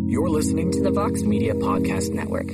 You're listening to the Vox Media Podcast Network.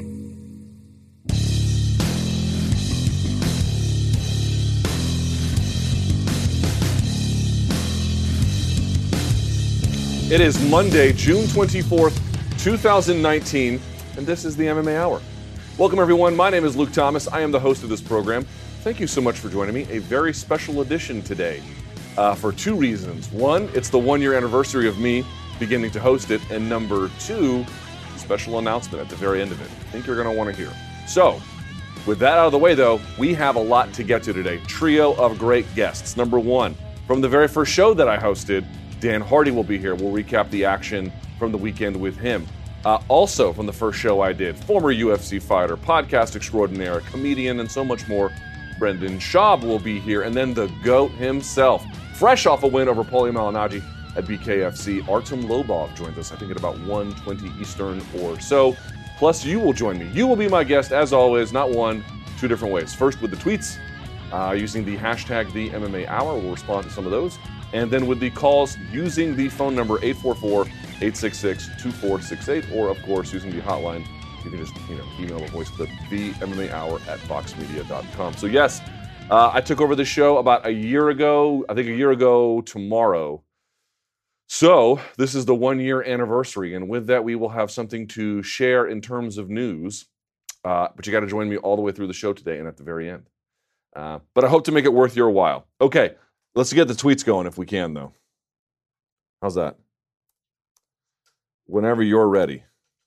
It is Monday, June 24th, 2019, and this is the MMA Hour. Welcome, everyone. My name is Luke Thomas. I am the host of this program. Thank you so much for joining me. A very special edition today for two reasons. One, it's the one-year anniversary of me beginning to host it, and number two, special announcement at the very end of it. I think you're going to want to hear. So, with that out of the way, though, we have a lot to get to today. Trio of great guests. Number one, from the very first show that I hosted, Dan Hardy will be here. We'll recap the action from the weekend with him. Also, from the first show I did, former UFC fighter, podcast extraordinaire, comedian, and so much more, Brendan Schaub will be here. And then the GOAT himself, fresh off a win over Paulie Malignaggi at BKFC, Artem Lobov joins us, I think, at about 1:20 Eastern or so. Plus, you will join me. You will be my guest, as always, not one, two different ways. First, with the tweets, using the hashtag #TheMMAHour. We'll respond to some of those. And then with the calls using the phone number 844-866-2468, or of course using the hotline, you can just email a voice clip, themmmahour@voxmedia.com. So yes, I took over the show about a year ago, I think a year ago tomorrow. So this is the 1-year anniversary, and with that we will have something to share in terms of news. But you got to join me all the way through the show today and at the very end. But I hope to make it worth your while. Okay. Let's get the tweets going if we can, though. How's that? Whenever you're ready.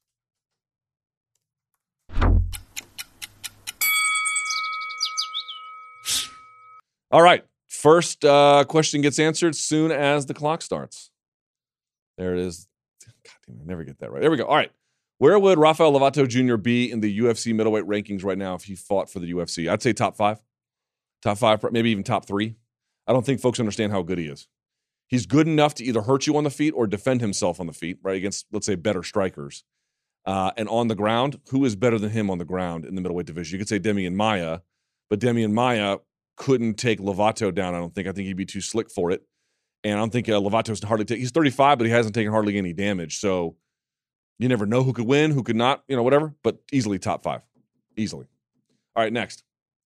All right. First question gets answered soon as the clock starts. There it is. God damn, I never get that right. There we go. All right. Where would Rafael Lovato Jr. be in the UFC middleweight rankings right now if he fought for the UFC? I'd say top 5. Top 5, maybe even top 3. I don't think folks understand how good he is. He's good enough to either hurt you on the feet or defend himself on the feet, right, against, let's say, better strikers. And on the ground, who is better than him on the ground in the middleweight division? You could say Demian Maia, but Demian Maia couldn't take Lovato down, I don't think. I think he'd be too slick for it. And I don't think Lovato's hardly take. He's 35, but he hasn't taken hardly any damage. So you never know who could win, who could not, whatever. But easily top 5. Easily. All right, next.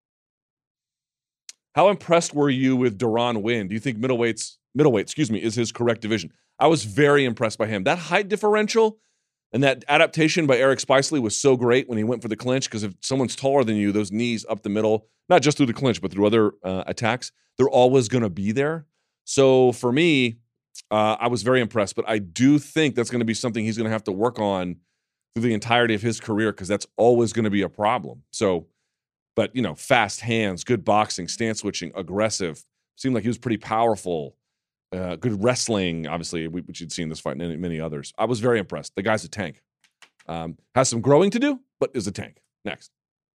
How impressed were you with Deron Winn? Do you think middleweight, is his correct division? I was very impressed by him. That height differential and that adaptation by Eric Spicely was so great when he went for the clinch, because if someone's taller than you, those knees up the middle, not just through the clinch, but through other attacks, they're always going to be there. So for me, I was very impressed, but I do think that's going to be something he's going to have to work on through the entirety of his career, because that's always going to be a problem. So, but, fast hands, good boxing, stance switching, aggressive. Seemed like he was pretty powerful. Good wrestling, obviously, which you'd seen in this fight and many others. I was very impressed. The guy's a tank. Has some growing to do, but is a tank. Next.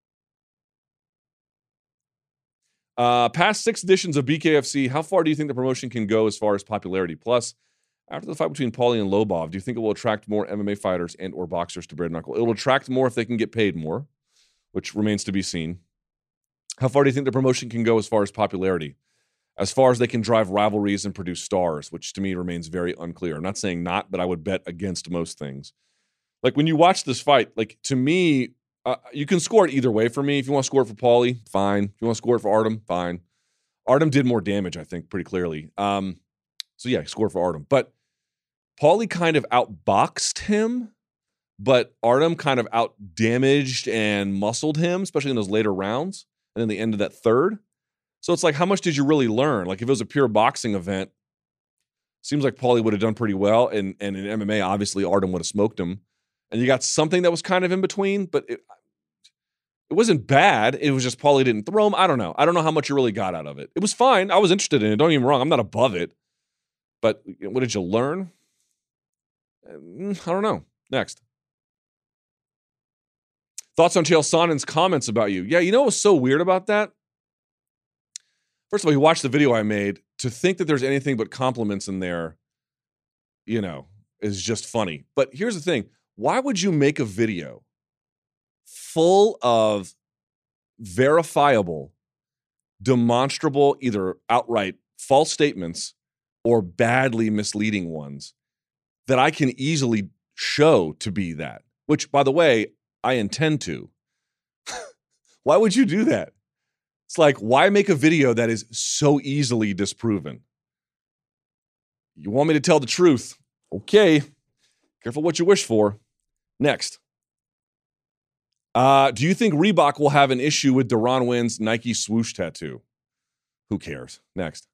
Past 6 editions of BKFC, how far do you think the promotion can go as far as popularity? Plus, after the fight between Paulie and Lobov, do you think it will attract more MMA fighters and or boxers to bare knuckle? It will attract more if they can get paid more, which remains to be seen. How far do you think the promotion can go as far as popularity? As far as they can drive rivalries and produce stars, which to me remains very unclear. I'm not saying not, but I would bet against most things. Like when you watch this fight, like to me, you can score it either way for me. If you want to score it for Paulie, fine. If you want to score it for Artem, fine. Artem did more damage, I think, pretty clearly. So yeah, score for Artem. But Paulie kind of outboxed him, but Artem kind of out-damaged and muscled him, especially in those later rounds. And then the end of that third. So it's like, how much did you really learn? Like if it was a pure boxing event, seems like Paulie would have done pretty well. And in MMA, obviously, Artem would have smoked him. And you got something that was kind of in between, but it wasn't bad. It was just Paulie didn't throw him. I don't know. I don't know how much you really got out of it. It was fine. I was interested in it. Don't get me wrong. I'm not above it. But what did you learn? I don't know. Next. Thoughts on Chael Sonnen's comments about you? Yeah, what was so weird about that? First of all, he watched the video I made. To think that there's anything but compliments in there, is just funny. But here's the thing. Why would you make a video full of verifiable, demonstrable, either outright false statements or badly misleading ones that I can easily show to be that, which, by the way, I intend to. Why would you do that? It's like, why make a video that is so easily disproven? You want me to tell the truth? Okay. Careful what you wish for. Next. Do you think Reebok will have an issue with Deron Wynn's Nike swoosh tattoo? Who cares? Next.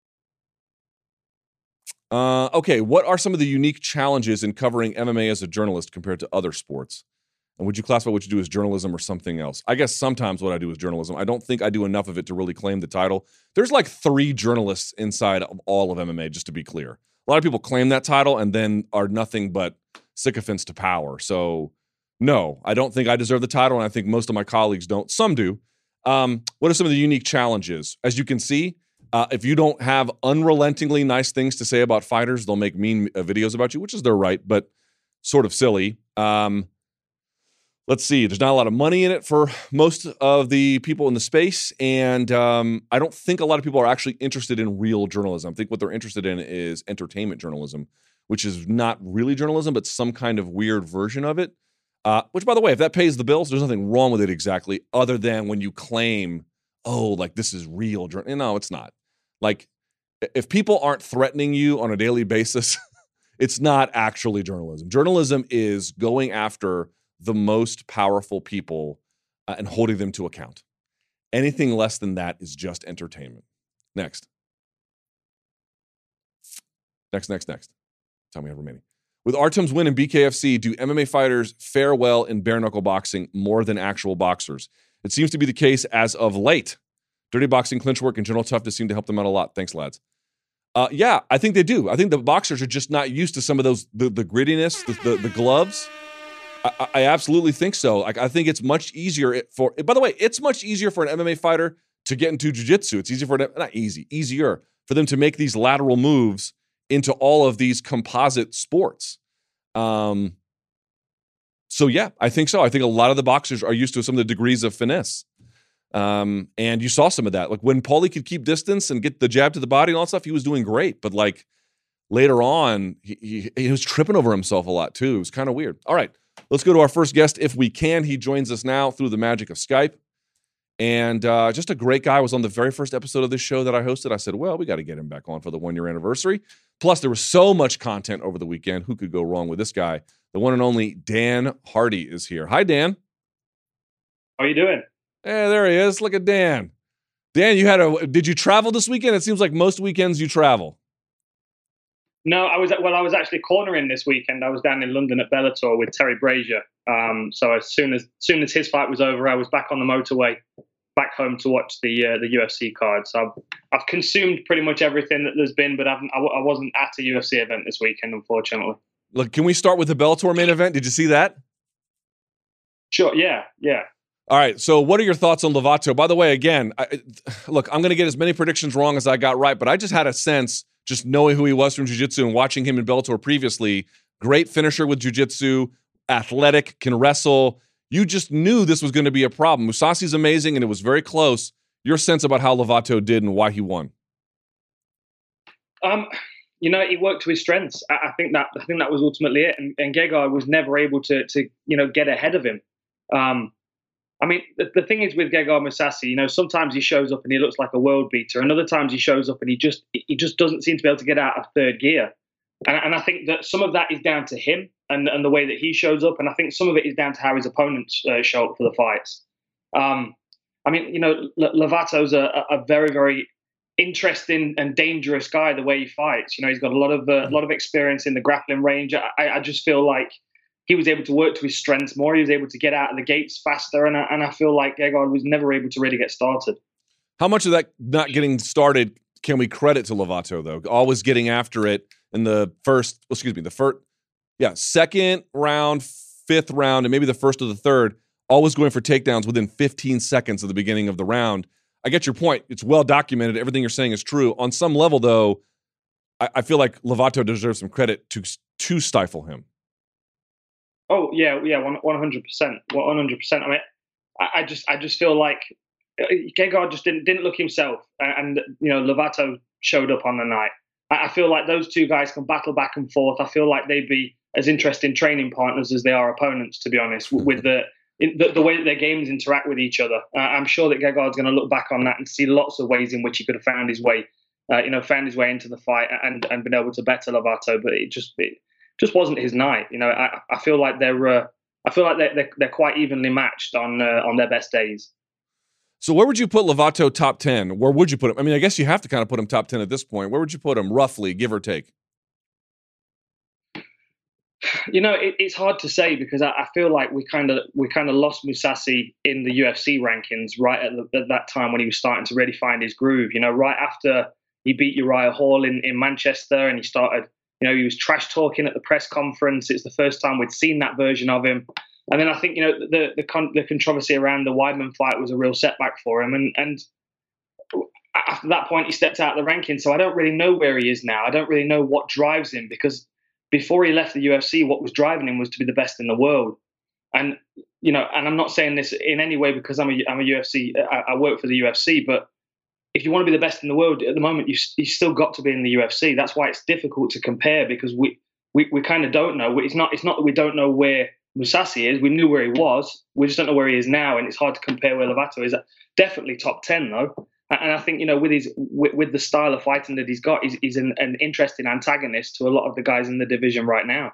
Okay, what are some of the unique challenges in covering MMA as a journalist compared to other sports? And would you classify what you do as journalism or something else? I guess sometimes what I do is journalism. I don't think I do enough of it to really claim the title. There's like 3 journalists inside of all of MMA, just to be clear. A lot of people claim that title and then are nothing but sycophants to power. So, no, I don't think I deserve the title, and I think most of my colleagues don't. Some do. What are some of the unique challenges? As you can see, if you don't have unrelentingly nice things to say about fighters, they'll make mean videos about you, which is their right, but sort of silly. Let's see. There's not a lot of money in it for most of the people in the space, and I don't think a lot of people are actually interested in real journalism. I think what they're interested in is entertainment journalism, which is not really journalism, but some kind of weird version of it. Which, by the way, if that pays the bills, there's nothing wrong with it exactly, other than when you claim, oh, like this is real journalism. No, it's not. Like, if people aren't threatening you on a daily basis, it's not actually journalism. Journalism is going after the most powerful people and holding them to account. Anything less than that is just entertainment. Next. Tell me how remaining. With Artem's win in BKFC, do MMA fighters fare well in bare-knuckle boxing more than actual boxers? It seems to be the case as of late. Dirty boxing, clinch work, and general toughness seem to help them out a lot. Thanks, lads. Yeah, I think they do. I think the boxers are just not used to some of those, the grittiness, the gloves. I absolutely think so. Like, I think it's much easier by the way, it's much easier for an MMA fighter to get into jiu-jitsu. It's easier for them to make these lateral moves into all of these composite sports. So yeah, I think so. I think a lot of the boxers are used to some of the degrees of finesse. And you saw some of that. Like when Paulie could keep distance and get the jab to the body and all that stuff, he was doing great. But like later on, he was tripping over himself a lot too. It was kind of weird. All right, let's go to our first guest if we can. He joins us now through the magic of Skype. And just a great guy. Was on the very first episode of this show that I hosted. I said, well, we got to get him back on for the 1-year anniversary. Plus, there was so much content over the weekend. Who could go wrong with this guy? The one and only Dan Hardy is here. Hi, Dan. How are you doing? Hey, there he is. Look at Dan. Dan, did you travel this weekend? It seems like most weekends you travel. No, I was actually cornering this weekend. I was down in London at Bellator with Terry Brazier. So as soon as his fight was over, I was back on the motorway, back home to watch the UFC card. So I've consumed pretty much everything that there's been, but I wasn't at a UFC event this weekend, unfortunately. Look, can we start with the Bellator main event? Did you see that? Sure. Yeah. All right. So what are your thoughts on Lovato? By the way, again, look, I'm going to get as many predictions wrong as I got right, but I just had a sense, just knowing who he was from jiu-jitsu and watching him in Bellator previously, great finisher with jiu-jitsu, athletic, can wrestle. You just knew this was going to be a problem. Mousasi's amazing, and it was very close. Your sense about how Lovato did and why he won? He worked to his strengths. I think that was ultimately it. And Gegard was never able to get ahead of him. The thing is with Gegard Mousasi, sometimes he shows up and he looks like a world beater, and other times he shows up and he just doesn't seem to be able to get out of third gear. And I think that some of that is down to him and the way that he shows up, and I think some of it is down to how his opponents show up for the fights. Lovato's a very, very interesting and dangerous guy. The way he fights, he's got a lot of experience in the grappling range. I just feel like he was able to work to his strengths more. He was able to get out of the gates faster, and I feel like Gegard was never able to really get started. How much of that not getting started can we credit to Lovato, though? Always getting after it in second round, fifth round, and maybe the first or the third, always going for takedowns within 15 seconds of the beginning of the round. I get your point. It's well documented. Everything you're saying is true. On some level, though, I feel like Lovato deserves some credit to stifle him. Oh, yeah, 100%. 100%. I just feel like Gegard just didn't look himself, and Lovato showed up on the night. I feel like those two guys can battle back and forth. I feel like they'd be as interesting training partners as they are opponents, to be honest, with the way that their games interact with each other. I'm sure that Gegard's going to look back on that and see lots of ways in which he could have found his way into the fight and been able to better Lovato, but it just wasn't his night. I feel like they're quite evenly matched on their best days. So where would you put Lovato top 10? Where would you put him? I mean, I guess you have to kind of put him top 10 at this point. Where would you put him, roughly, give or take? It's hard to say because I feel like we kind of lost Mousasi in the UFC rankings right at that time when he was starting to really find his groove. Right after he beat Uriah Hall in Manchester, and he started, he was trash talking at the press conference. It's the first time we'd seen that version of him. And then I think, the controversy around the Weidman fight was a real setback for him. And after that point, he stepped out of the rankings. So I don't really know where he is now. I don't really know what drives him, because before he left the UFC, what was driving him was to be the best in the world. And, and I'm not saying this in any way because I'm a UFC, I work for the UFC, but if you want to be the best in the world at the moment, you still got to be in the UFC. That's why it's difficult to compare, because we kind of don't know. It's not that we don't know where Mousasi is. We knew where he was. We just don't know where he is now, and it's hard to compare where Lovato is. Definitely top 10 though. And I think, with the style of fighting that he's got, he's an interesting antagonist to a lot of the guys in the division right now.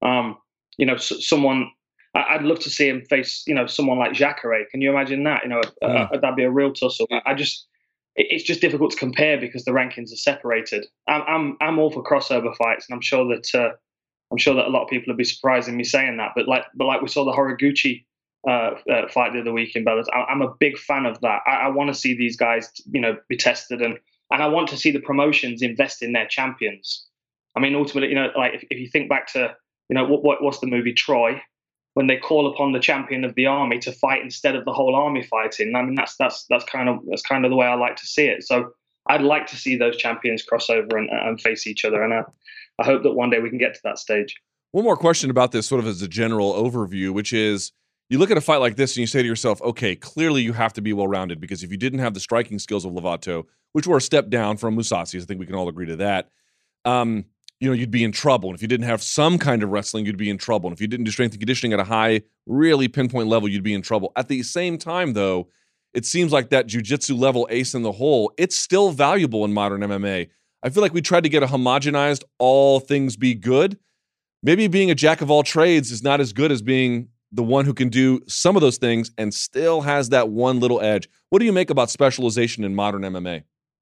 Someone I'd love to see him face, someone like Jacare. Can you imagine that? That'd be a real tussle. It's just difficult to compare because the rankings are separated. I'm all for crossover fights, and I'm sure that a lot of people would be surprised in me saying that. But like we saw the Horiguchi fight the other week in Bellator, I'm a big fan of that. I want to see these guys, be tested, and I want to see the promotions invest in their champions. I mean, ultimately, like if you think back to, what's the movie Troy, when they call upon the champion of the army to fight instead of the whole army fighting. I mean, that's kind of the way I like to see it. So I'd like to see those champions cross over and face each other, and I hope that one day we can get to that stage. One more question about this, sort of as a general overview, which is, you look at a fight like this and you say to yourself, okay, clearly you have to be well-rounded, because if you didn't have the striking skills of Lovato, which were a step down from Mousasi, I think we can all agree to that, you'd be in trouble. And if you didn't have some kind of wrestling, you'd be in trouble. And if you didn't do strength and conditioning at a high, really pinpoint level, you'd be in trouble. At the same time, though, it seems like that jiu-jitsu level ace in the hole, it's still valuable in modern MMA. I feel like we tried to get a homogenized, all things be good. Maybe being a jack of all trades is not as good as being the one who can do some of those things and still has that one little edge. What do you make about specialization in modern MMA?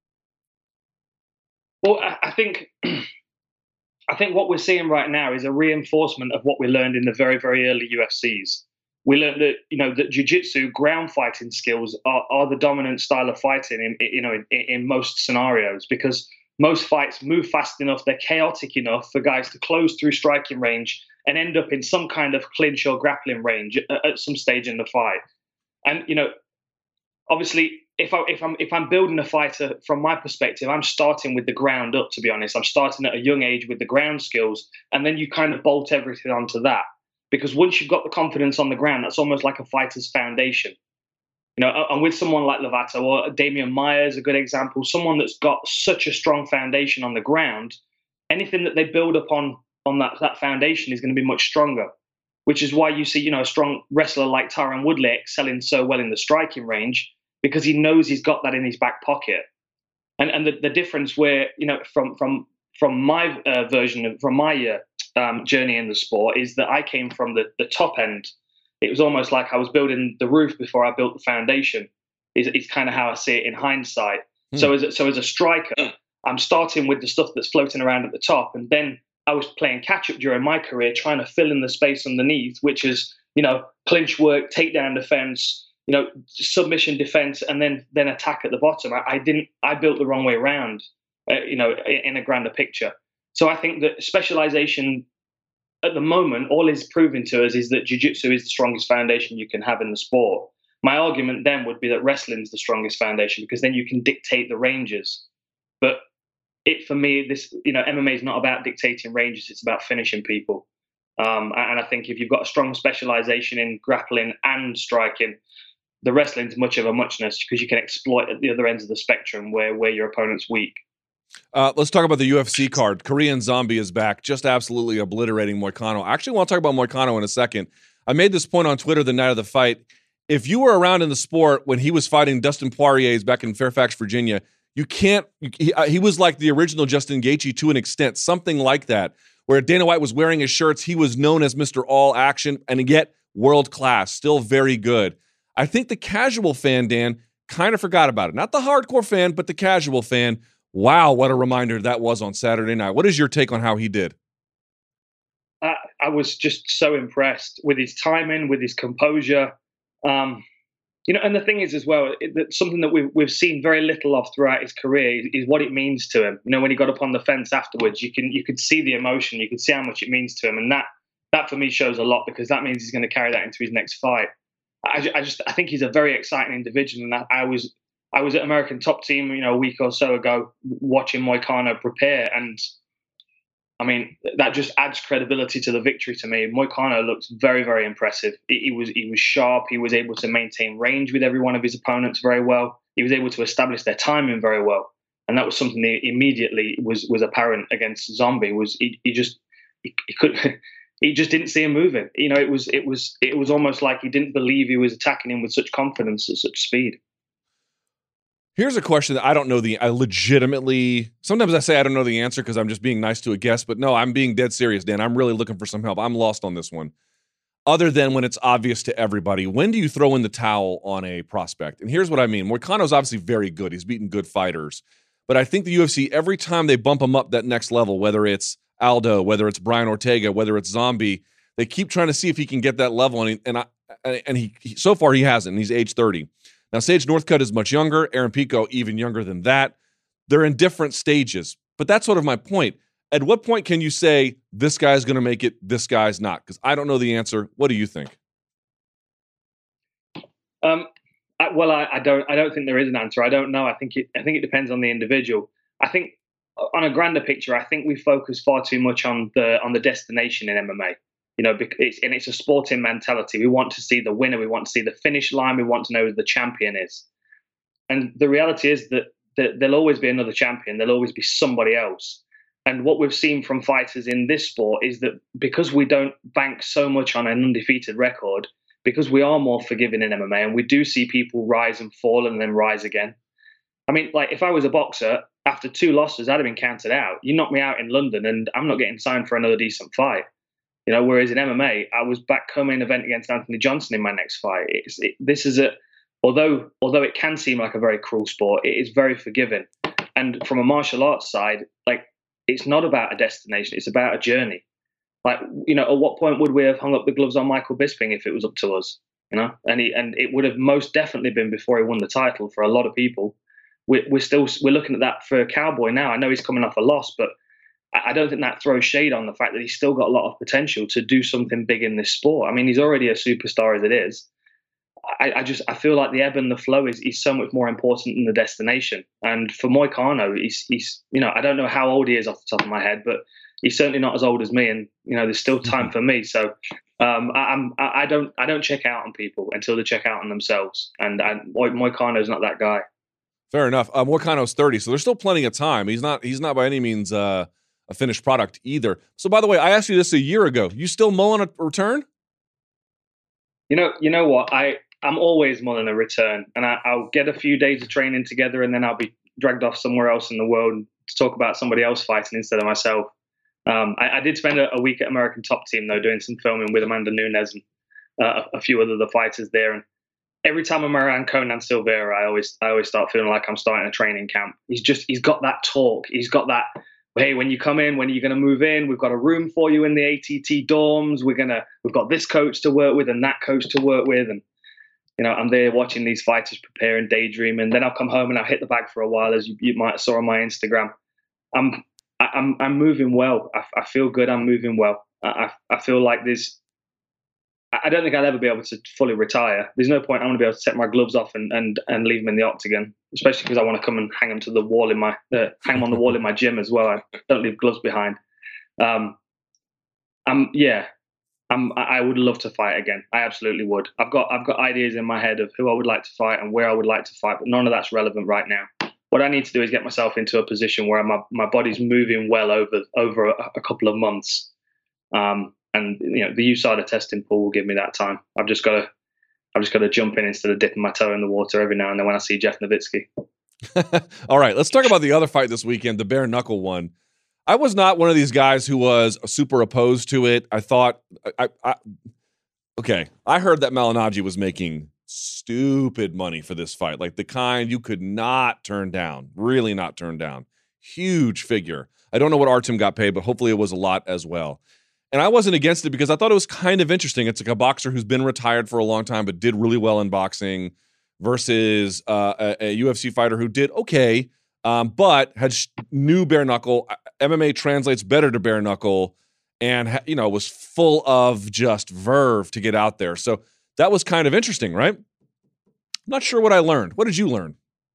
Well, I think what we're seeing right now is a reinforcement of what we learned in the very, very early UFCs. We learned that, that jiu-jitsu, ground fighting skills are the dominant style of fighting in most scenarios, because most fights move fast enough, they're chaotic enough for guys to close through striking range and end up in some kind of clinch or grappling range at some stage in the fight. And, obviously, if I'm building a fighter from my perspective, I'm starting with the ground up, to be honest. I'm starting at a young age with the ground skills, and then you kind of bolt everything onto that. Because once you've got the confidence on the ground, that's almost like a fighter's foundation. And with someone like Lovato or Damian Maia is a good example, someone that's got such a strong foundation on the ground, anything that they build upon that foundation is going to be much stronger, which is why you see, a strong wrestler like Tyron Woodley excelling so well in the striking range, because he knows he's got that in his back pocket. And the difference where, from my version, from my journey in the sport, is that I came from the top end. It was almost like I was building the roof before I built the foundation. Is kind of how I see it in hindsight. So as a striker, I'm starting with the stuff that's floating around at the top, and then I was playing catch up during my career, trying to fill in the space underneath, which is clinch work, takedown defense, submission defense, and then attack at the bottom. I built the wrong way around, in a grander picture. So I think that specialization at the moment, all is proving to us is that jiu-jitsu is the strongest foundation you can have in the sport. My argument then would be that wrestling is the strongest foundation, because then you can dictate the ranges. But for me, this, MMA is not about dictating ranges; it's about finishing people. And I think if you've got a strong specialization in grappling and striking, the wrestling's much of a muchness, because you can exploit at the other ends of the spectrum where your opponent's weak. Let's talk about the UFC card. Korean Zombie is back, just absolutely obliterating Moicano. I actually want to talk about Moicano in a second. I made this point on Twitter the night of the fight. If you were around in the sport when he was fighting Dustin Poirier back in Fairfax, Virginia, he was like the original Justin Gaethje to an extent, something like that, where Dana White was wearing his shirts. He was known as Mr. All Action, and yet world class, still very good. I think the casual fan, Dan, kind of forgot about it. Not the hardcore fan, but the casual fan. Wow, what a reminder that was on Saturday night. What is your take on how he did? I was just so impressed with his timing, with his composure. And the thing is as well, something that we've seen very little of throughout his career is what it means to him. When he got up on the fence afterwards, you could see the emotion, you could see how much it means to him, and that for me shows a lot, because that means he's going to carry that into his next fight. I think he's a very exciting individual, and I was at American Top Team, a week or so ago, watching Moicano prepare, and I mean that just adds credibility to the victory to me. Moicano looks very, very impressive. He was sharp. He was able to maintain range with every one of his opponents very well. He was able to establish their timing very well, and that was something that immediately was apparent against Zombie. He just didn't see him moving. It was almost like he didn't believe he was attacking him with such confidence at such speed. Here's a question that I don't know sometimes I say I don't know the answer because I'm just being nice to a guest, but no, I'm being dead serious, Dan. I'm really looking for some help. I'm lost on this one. Other than when it's obvious to everybody, when do you throw in the towel on a prospect? And here's what I mean. Moicano's obviously very good. He's beaten good fighters. But I think the UFC, every time they bump him up that next level, whether it's Aldo, whether it's Brian Ortega, whether it's Zombie, they keep trying to see if he can get that level. And he so far he hasn't. And he's age 30. Now, Sage Northcutt is much younger. Aaron Pico, even younger than that. They're in different stages. But that's sort of my point. At what point can you say, this guy's going to make it, this guy's not? Because I don't know the answer. What do you think? I don't think there is an answer. I don't know. I think it depends on the individual. I think on a grander picture, I think we focus far too much on the destination in MMA. It's a sporting mentality. We want to see the winner. We want to see the finish line. We want to know who the champion is. And the reality is that there'll always be another champion. There'll always be somebody else. And what we've seen from fighters in this sport is that because we don't bank so much on an undefeated record, because we are more forgiving in MMA, and we do see people rise and fall and then rise again. I mean, like if I was a boxer, after 2 losses, I'd have been counted out. You knock me out in London and I'm not getting signed for another decent fight. Whereas in MMA, I was back co-main event against Anthony Johnson in my next fight. Although it can seem like a very cruel sport, it is very forgiving. And from a martial arts side, like it's not about a destination; it's about a journey. Like at what point would we have hung up the gloves on Michael Bisping if it was up to us? And it would have most definitely been before he won the title for a lot of people. We're looking at that for Cowboy now. I know he's coming off a loss, but I don't think that throws shade on the fact that he's still got a lot of potential to do something big in this sport. I mean, he's already a superstar as it is. I feel like the ebb and the flow is so much more important than the destination. And for Moicano, he's I don't know how old he is off the top of my head, but he's certainly not as old as me. And there's still time for me. So I don't check out on people until they check out on themselves. And Moicano's not that guy. Fair enough. Moicano's 30, so there's still plenty of time. He's not by any means a finished product either. So, by the way, I asked you this a year ago. You still mulling a return? You know what? I'm always mulling a return, and I'll get a few days of training together, and then I'll be dragged off somewhere else in the world to talk about somebody else fighting instead of myself. I did spend a week at American Top Team, though, doing some filming with Amanda Nunes and a few other the fighters there. And every time I'm around Conan Silveira, I always start feeling like I'm starting a training camp. He's got that talk. He's got that, hey, when you come in, when are you going to move in? We've got a room for you in the ATT dorms. We've got this coach to work with and that coach to work with. And, I'm there watching these fighters prepare and daydream. And then I'll come home and I'll hit the bag for a while, as you might have saw on my Instagram. I'm moving well. I feel good. I'm moving well. I feel like I don't think I'll ever be able to fully retire. There's no point I want to be able to take my gloves off and leave them in the octagon, especially because I want to come and hang them to the wall hang them on the wall in my gym as well. I don't leave gloves behind. I would love to fight again. I absolutely would. I've got ideas in my head of who I would like to fight and where I would like to fight, but none of that's relevant right now. What I need to do is get myself into a position where my body's moving well over a couple of months. And the USADA testing pool will give me that time. I've just got to jump in instead of dipping my toe in the water every now and then when I see Jeff Nowitzki. All right, let's talk about the other fight this weekend, the bare knuckle one. I was not one of these guys who was super opposed to it. I thought, I heard that Malignaggi was making stupid money for this fight, like the kind you could not turn down, really not turn down. Huge figure. I don't know what Artem got paid, but hopefully it was a lot as well. And I wasn't against it because I thought it was kind of interesting. It's like a boxer who's been retired for a long time but did really well in boxing versus a UFC fighter who did okay, but had new bare knuckle. MMA translates better to bare knuckle and, was full of just verve to get out there. So that was kind of interesting, right? I'm not sure what I learned. What did you learn?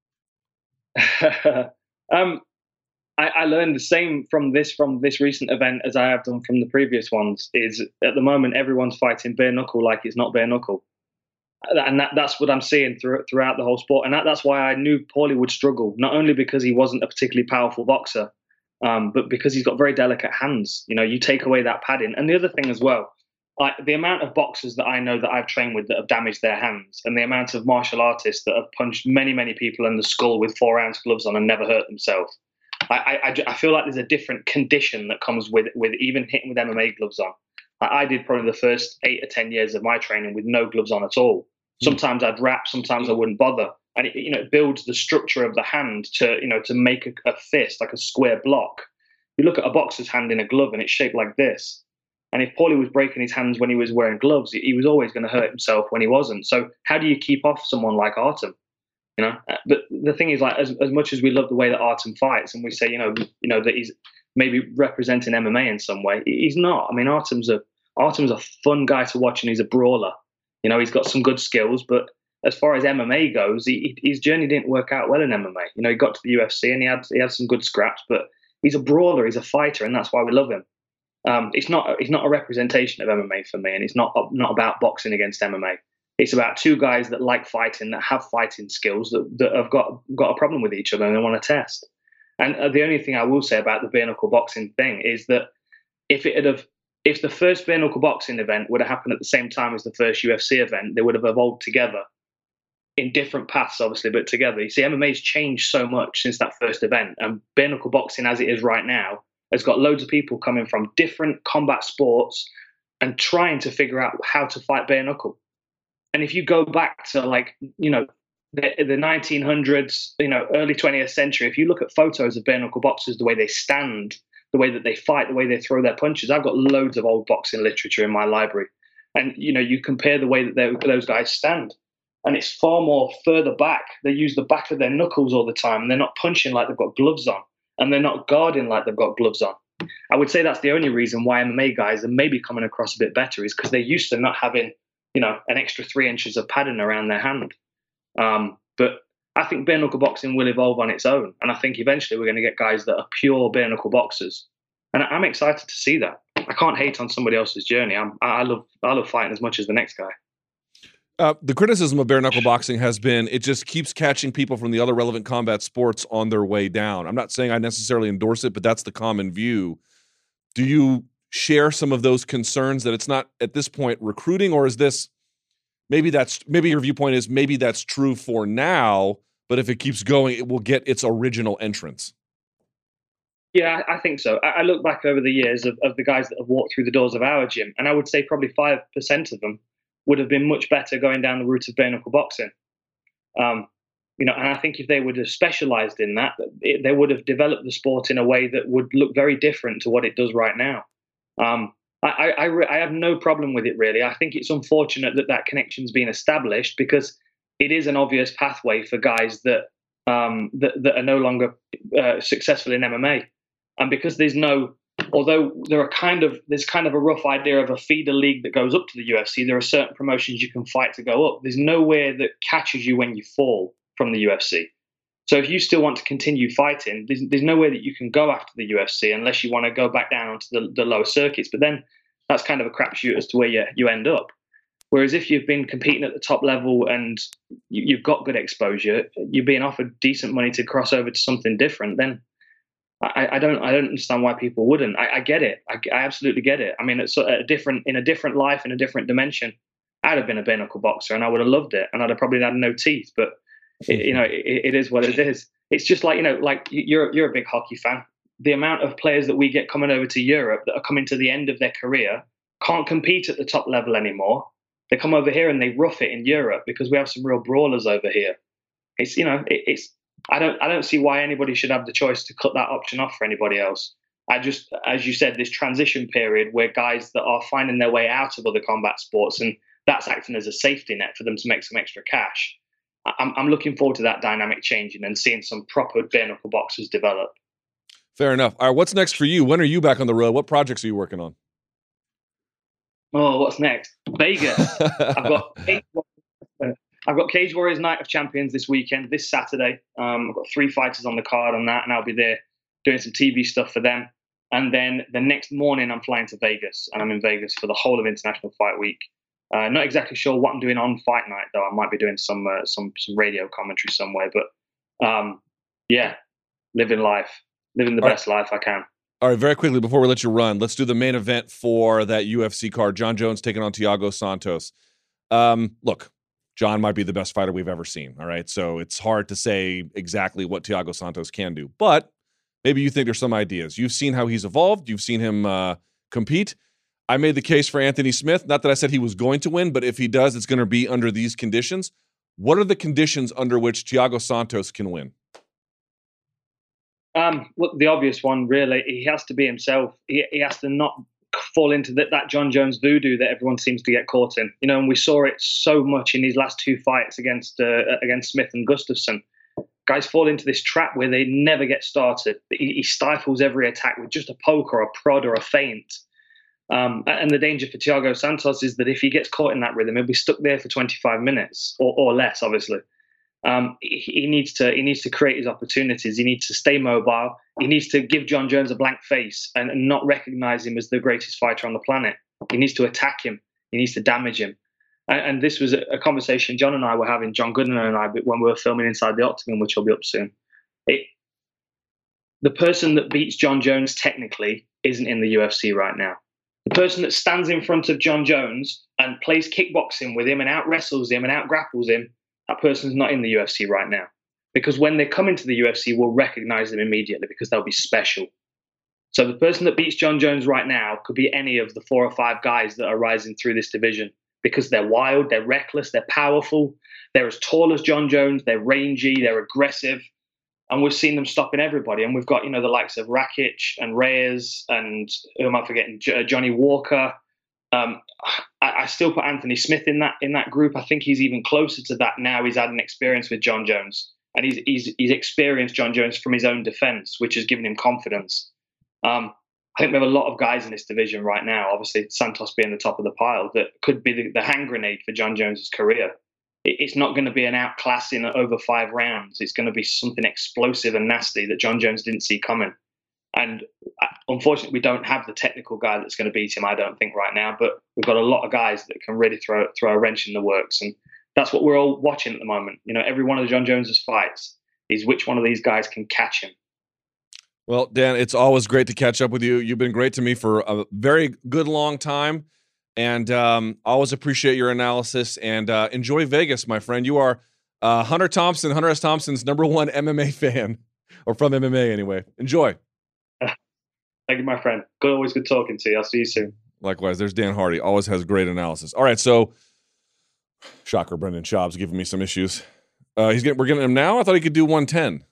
I learned the same from this recent event as I have done from the previous ones. Is at the moment everyone's fighting bare knuckle like it's not bare knuckle, and that's what I'm seeing throughout the whole sport. And that's why I knew Paulie would struggle, not only because he wasn't a particularly powerful boxer, but because he's got very delicate hands. You take away that padding, and the other thing as well, the amount of boxers that I know that I've trained with that have damaged their hands, and the amount of martial artists that have punched many people in the skull with 4-ounce gloves on and never hurt themselves. I feel like there's a different condition that comes with even hitting with MMA gloves on. I did probably the first 8 or 10 years of my training with no gloves on at all. Sometimes I'd wrap, sometimes I wouldn't bother. And it builds the structure of the hand to make a fist, like a square block. You look at a boxer's hand in a glove and it's shaped like this. And if Paulie was breaking his hands when he was wearing gloves, he was always going to hurt himself when he wasn't. So how do you keep off someone like Artem? But the thing is, like, as much as we love the way that Artem fights, and we say, that he's maybe representing MMA in some way, he's not. I mean, Artem's a fun guy to watch, and he's a brawler. He's got some good skills, but as far as MMA goes, his journey didn't work out well in MMA. He got to the UFC and he had some good scraps, but he's a brawler, he's a fighter, and that's why we love him. It's not a representation of MMA for me, and it's not about boxing against MMA. It's about two guys that like fighting, that have fighting skills, that have got a problem with each other and they want to test. And the only thing I will say about the bare knuckle boxing thing is that if the first bare knuckle boxing event would have happened at the same time as the first UFC event, they would have evolved together in different paths, obviously, but together. You see, MMA's changed so much since that first event, and bare knuckle boxing, as it is right now, has got loads of people coming from different combat sports and trying to figure out how to fight bare knuckle. And if you go back to the 1900s, early 20th century, if you look at photos of bare knuckle boxers, the way they stand, the way that they fight, the way they throw their punches, I've got loads of old boxing literature in my library. And, you compare the way that those guys stand, and it's far more further back. They use the back of their knuckles all the time, and they're not punching like they've got gloves on, and they're not guarding like they've got gloves on. I would say that's the only reason why MMA guys are maybe coming across a bit better, is because they're used to not having an extra 3 inches of padding around their hand. But I think bare knuckle boxing will evolve on its own. And I think eventually we're going to get guys that are pure bare knuckle boxers. And I'm excited to see that. I can't hate on somebody else's journey. I love fighting as much as the next guy. The criticism of bare knuckle boxing has been it just keeps catching people from the other relevant combat sports on their way down. I'm not saying I necessarily endorse it, but that's the common view. Do you share some of those concerns that it's not at this point recruiting, or is this maybe your viewpoint is maybe that's true for now, but if it keeps going, it will get its original entrance? Yeah, I think so. I look back over the years of the guys that have walked through the doors of our gym, and I would say probably 5% of them would have been much better going down the route of bare knuckle boxing. And I think if they would have specialized in that, they would have developed the sport in a way that would look very different to what it does right now. I have no problem with it, really. I think it's unfortunate that connection's been established, because it is an obvious pathway for guys that are no longer successful in MMA, and because there's kind of a rough idea of a feeder league that goes up to the UFC. There are certain promotions you can fight to go up. There's nowhere that catches you when you fall from the UFC. So if you still want to continue fighting, there's no way that you can go after the UFC unless you want to go back down onto the lower circuits. But then that's kind of a crapshoot as to where you end up. Whereas if you've been competing at the top level and you've got good exposure, you're being offered decent money to cross over to something different, then I don't understand why people wouldn't. I get it. I absolutely get it. I mean, it's in a different life, in a different dimension, I'd have been a bare knuckle boxer and I would have loved it, and I'd have probably had no teeth. But it is what it is. It's just like, like you're a big hockey fan. The amount of players that we get coming over to Europe that are coming to the end of their career can't compete at the top level anymore. They come over here and they rough it in Europe because we have some real brawlers over here. It's I don't see why anybody should have the choice to cut that option off for anybody else. I just, as you said, this transition period where guys that are finding their way out of other combat sports, and that's acting as a safety net for them to make some extra cash. I'm looking forward to that dynamic changing and seeing some proper bare knuckle boxers develop. Fair enough. All right, what's next for you? When are you back on the road? What projects are you working on? Oh, what's next? Vegas. I've got Cage Warriors Night of Champions this weekend, this Saturday. I've got 3 fighters on the card on that, and I'll be there doing some TV stuff for them. And then the next morning, I'm flying to Vegas, and I'm in Vegas for the whole of International Fight Week. Not exactly sure what I'm doing on fight night, though. I might be doing some radio commentary somewhere. But yeah, living the best life I can. All right, very quickly before we let you run, let's do the main event for that UFC card. Jon Jones taking on Thiago Santos. Look, Jon might be the best fighter we've ever seen, all right? So it's hard to say exactly what Thiago Santos can do. But maybe you think there's some ideas. You've seen how he's evolved. You've seen him compete. I made the case for Anthony Smith. Not that I said he was going to win, but if he does, it's going to be under these conditions. What are the conditions under which Thiago Santos can win? Well, the obvious one, really, he has to be himself. He has to not fall into that Jon Jones voodoo that everyone seems to get caught in. And we saw it so much in his last 2 fights against Smith and Gustafsson. Guys fall into this trap where they never get started. He stifles every attack with just a poke or a prod or a feint. And the danger for Thiago Santos is that if he gets caught in that rhythm, he'll be stuck there for 25 minutes or less, obviously. He needs to create his opportunities. He needs to stay mobile. He needs to give Jon Jones a blank face and not recognize him as the greatest fighter on the planet. He needs to attack him. He needs to damage him. And this was a conversation John and I were having, John Goodman and I, when we were filming Inside the Octagon, which will be up soon. The person that beats Jon Jones technically isn't in the UFC right now. The person that stands in front of Jon Jones and plays kickboxing with him and out-wrestles him and out-grapples him, that person's not in the UFC right now. Because when they come into the UFC, we'll recognize them immediately because they'll be special. So the person that beats Jon Jones right now could be any of the 4 or 5 guys that are rising through this division because they're wild, they're reckless, they're powerful, they're as tall as Jon Jones, they're rangy, they're aggressive. And we've seen them stopping everybody. And we've got, the likes of Rakic and Reyes and who am I forgetting? Johnny Walker. I still put Anthony Smith in that group. I think he's even closer to that now. He's had an experience with Jon Jones, and he's experienced Jon Jones from his own defense, which has given him confidence. I think we have a lot of guys in this division right now, obviously Santos being the top of the pile, that could be the hand grenade for Jon Jones's career. It's not going to be an outclassing over 5 rounds. It's going to be something explosive and nasty that Jon Jones didn't see coming. And unfortunately, we don't have the technical guy that's going to beat him, I don't think, right now. But we've got a lot of guys that can really throw a wrench in the works. And that's what we're all watching at the moment. Every one of Jon Jones's fights is which one of these guys can catch him. Well, Dan, it's always great to catch up with you. You've been great to me for a very good long time. And always appreciate your analysis. And enjoy Vegas, my friend. You are Hunter S. Thompson's #1 MMA fan. Or from MMA, anyway. Enjoy. Thank you, my friend. Always good talking to you. I'll see you soon. Likewise. There's Dan Hardy. Always has great analysis. All right, so shocker, Brendan Schaub's giving me some issues. We're getting him now? I thought he could do 110.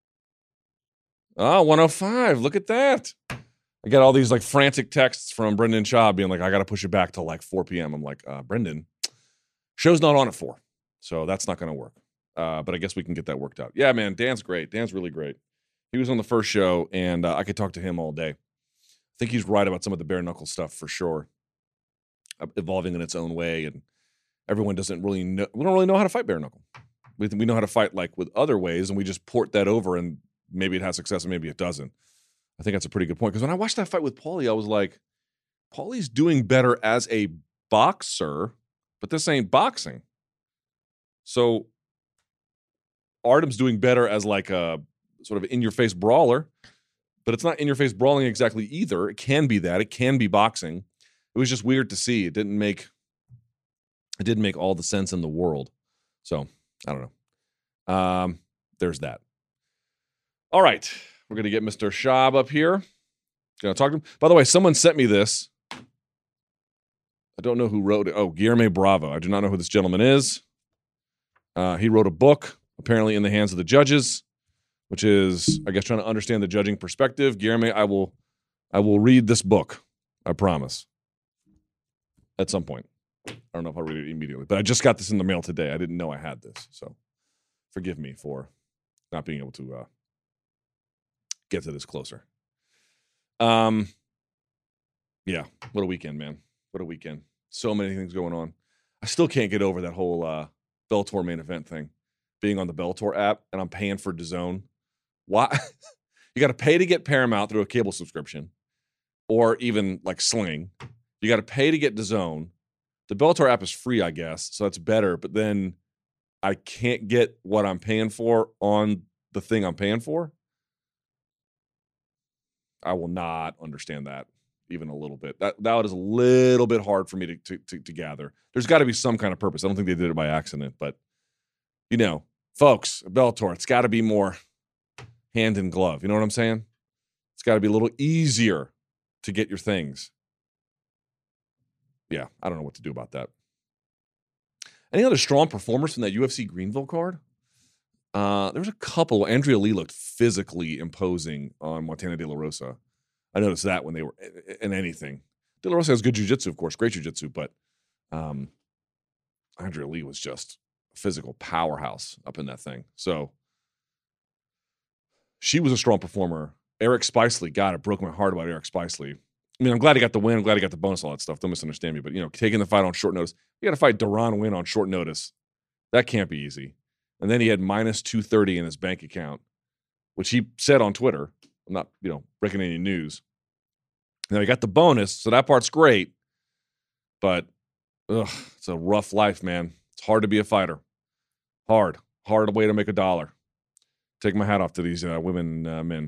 105. Look at that. I got all these frantic texts from Brendan Schaub being like, I got to push it back till 4 p.m. I'm like, Brendan, show's not on at 4. So that's not going to work. But I guess we can get that worked out. Yeah, man, Dan's great. Dan's really great. He was on the first show, and I could talk to him all day. I think he's right about some of the bare knuckle stuff for sure, evolving in its own way, and everyone doesn't really know. We don't really know how to fight bare knuckle. We know how to fight with other ways, and we just port that over, and maybe it has success, and maybe it doesn't. I think that's a pretty good point because when I watched that fight with Paulie, I was like, Paulie's doing better as a boxer, but this ain't boxing. So Artem's doing better as like a sort of in-your-face brawler, but it's not in-your-face brawling exactly either. It can be that. It can be boxing. It was just weird to see. It didn't make all the sense in the world. So I don't know. There's that. All right. We're going to get Mr. Schaub up here. Going to talk to him. By the way, someone sent me this. I don't know who wrote it. Oh, Guillermo Bravo. I do not know who this gentleman is. He wrote a book, apparently in the hands of the judges, which is, I guess, trying to understand the judging perspective. Guillermo, I will read this book. I promise. At some point. I don't know if I'll read it immediately, but I just got this in the mail today. I didn't know I had this, so forgive me for not being able to get to this closer. Yeah, what a weekend, man. What a weekend. So many things going on. I still can't get over that whole Bellator main event thing. Being on the Bellator app, and I'm paying for DAZN. Why? You got to pay to get Paramount through a cable subscription, or even like Sling. You got to pay to get DAZN. The Bellator app is free, I guess, so that's better. But then I can't get what I'm paying for on the thing I'm paying for. I will not understand that even a little bit. That is a little bit hard for me to gather. There's got to be some kind of purpose. I don't think they did it by accident, but you know, folks, Bellator, it's got to be more hand in glove. You know what I'm saying? It's got to be a little easier to get your things. Yeah, I don't know what to do about that. Any other strong performers from that UFC Greenville card? There was a couple. Andrea Lee looked physically imposing on Montana De La Rosa. I noticed that when they were in anything. De La Rosa has good jiu-jitsu, of course, great jiu-jitsu, but Andrea Lee was just a physical powerhouse up in that thing. So she was a strong performer. Eric Spicely, God, it broke my heart about Eric Spicely. I mean, I'm glad he got the win. I'm glad he got the bonus, all that stuff. Don't misunderstand me. But, you know, taking the fight on short notice. You got to fight Deron Winn on short notice. That can't be easy. And then he had minus 230 in his bank account, which he said on Twitter. I'm not, breaking any news. Now, he got the bonus, so that part's great. But, it's a rough life, man. It's hard to be a fighter. Hard way to make $1. Take my hat off to these women and men.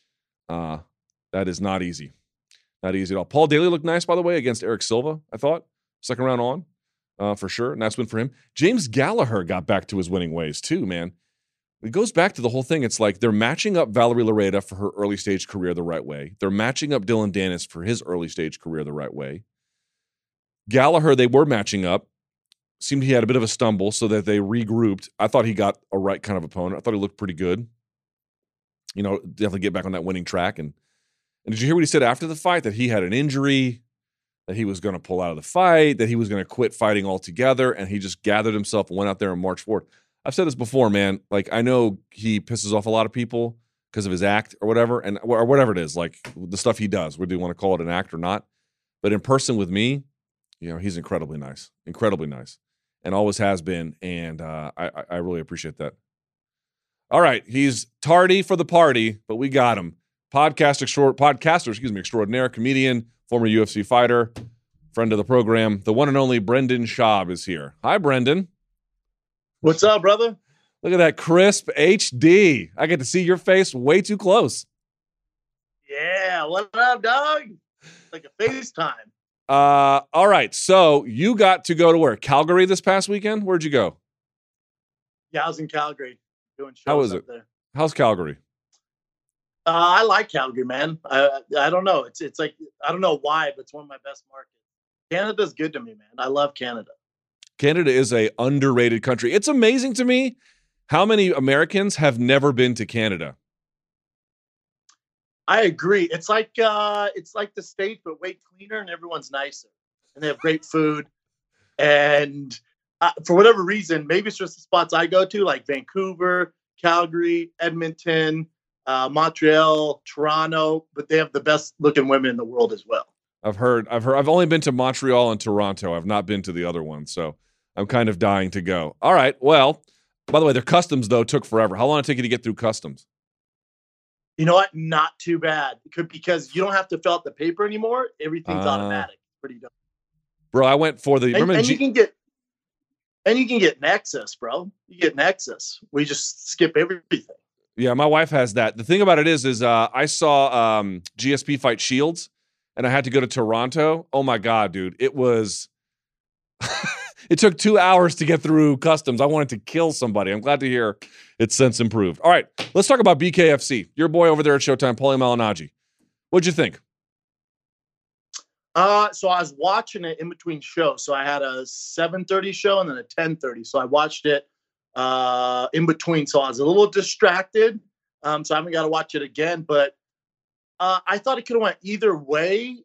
That is not easy. Not easy at all. Paul Daly looked nice, by the way, against Eric Silva, I thought. Second round on, for sure. Nice win for him. James Gallagher got back to his winning ways, too, man. It goes back to the whole thing. It's like they're matching up Valerie Loretta for her early stage career the right way. They're matching up Dylan Dennis for his early stage career the right way. Gallagher, they were matching up. Seemed he had a bit of a stumble, so that they regrouped. I thought he got a right kind of opponent. I thought he looked pretty good. Definitely get back on that winning track. And did you hear what he said after the fight? That he had an injury, that he was going to pull out of the fight, that he was going to quit fighting altogether, and he just gathered himself and went out there and marched forward. I've said this before, man. Like, I know he pisses off a lot of people because of his act or whatever, or whatever it is, like the stuff he does, whether you want to call it an act or not. But in person with me, he's incredibly nice, and always has been, and I really appreciate that. All right, he's tardy for the party, but we got him. Podcaster extraordinaire, comedian, former UFC fighter, friend of the program. The one and only Brendan Schaub is here. Hi, Brendan. What's up, brother? Look at that crisp HD. I get to see your face way too close. Yeah, what up, dog? Like a FaceTime. All right, so you got to go to where? Calgary this past weekend? Where'd you go? Yeah, I was in Calgary doing shows. How was it? There. How's Calgary? I like Calgary, man. I don't know. It's like, I don't know why, but it's one of my best markets. Canada's good to me, man. I love Canada. Canada is a underrated country. It's amazing to me how many Americans have never been to Canada. I agree. It's like the States, but way cleaner, and everyone's nicer, and they have great food. And for whatever reason, maybe it's just the spots I go to, like Vancouver, Calgary, Edmonton, Montreal, Toronto, but they have the best looking women in the world as well. I've heard. I've only been to Montreal and Toronto. I've not been to the other one, so I'm kind of dying to go. All right. Well, by the way, their customs though took forever. How long did it take you to get through customs? You know what? Not too bad. Because you don't have to fill out the paper anymore. Everything's automatic. Pretty dope. Bro, I went for the. And you can get. And you can get Nexus, bro. You get Nexus. We just skip everything. Yeah, my wife has that. The thing about it is I saw GSP fight Shields, and I had to go to Toronto. Oh my God, dude. It was it took 2 hours to get through customs. I wanted to kill somebody. I'm glad to hear it's since improved. All right, let's talk about BKFC. Your boy over there at Showtime, Paulie Malignaggi. What'd you think? So I was watching it in between shows. So I had a 7:30 show and then a 10:30. So I watched it in between. So I was a little distracted. So I haven't got to watch it again. But I thought it could have went either way.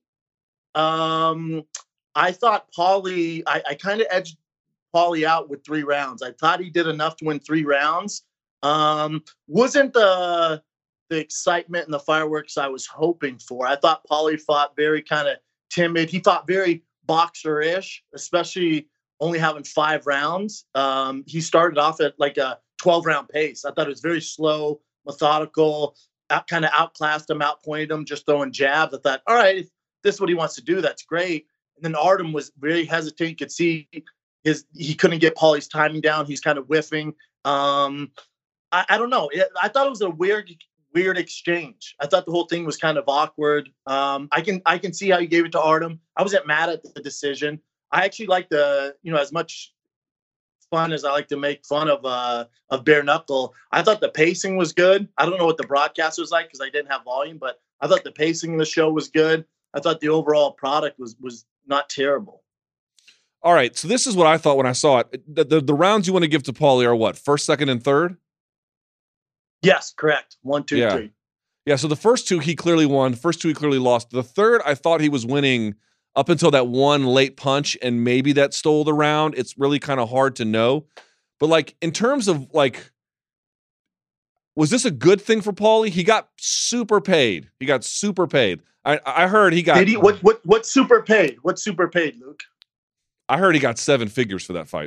I thought Paulie, I kind of edged Paulie out with 3 rounds. I thought he did enough to win 3 rounds. Wasn't the excitement and the fireworks I was hoping for. I thought Paulie fought very kind of timid. He fought very boxer-ish, especially only having 5 rounds. He started off at like a 12-round pace. I thought it was very slow, methodical, kind of outclassed him, outpointed him, just throwing jabs. I thought, all right, if this is what he wants to do, that's great. And then Artem was very hesitant. You could see he couldn't get Paulie's timing down. He's kind of whiffing. I don't know. I thought it was a weird exchange. I thought the whole thing was kind of awkward. I can see how you gave it to Artem. I wasn't mad at the decision. I actually like as much fun as I like to make fun of bare knuckle. I thought the pacing was good. I don't know what the broadcast was like because I didn't have volume, but I thought the pacing of the show was good. I thought the overall product was not terrible. All right, so this is what I thought when I saw it. The rounds you want to give to Paulie are what? First, second, and third? Yes, correct. 1, 2, 3. Yeah, so the first 2 he clearly won. The first 2 he clearly lost. The third, I thought he was winning up until that one late punch, and maybe that stole the round. It's really kind of hard to know. But like in terms of like, was this a good thing for Paulie? He got super paid. I heard he got. Did he? What super paid? What super paid, Luke? I heard he got 7 figures for that fight.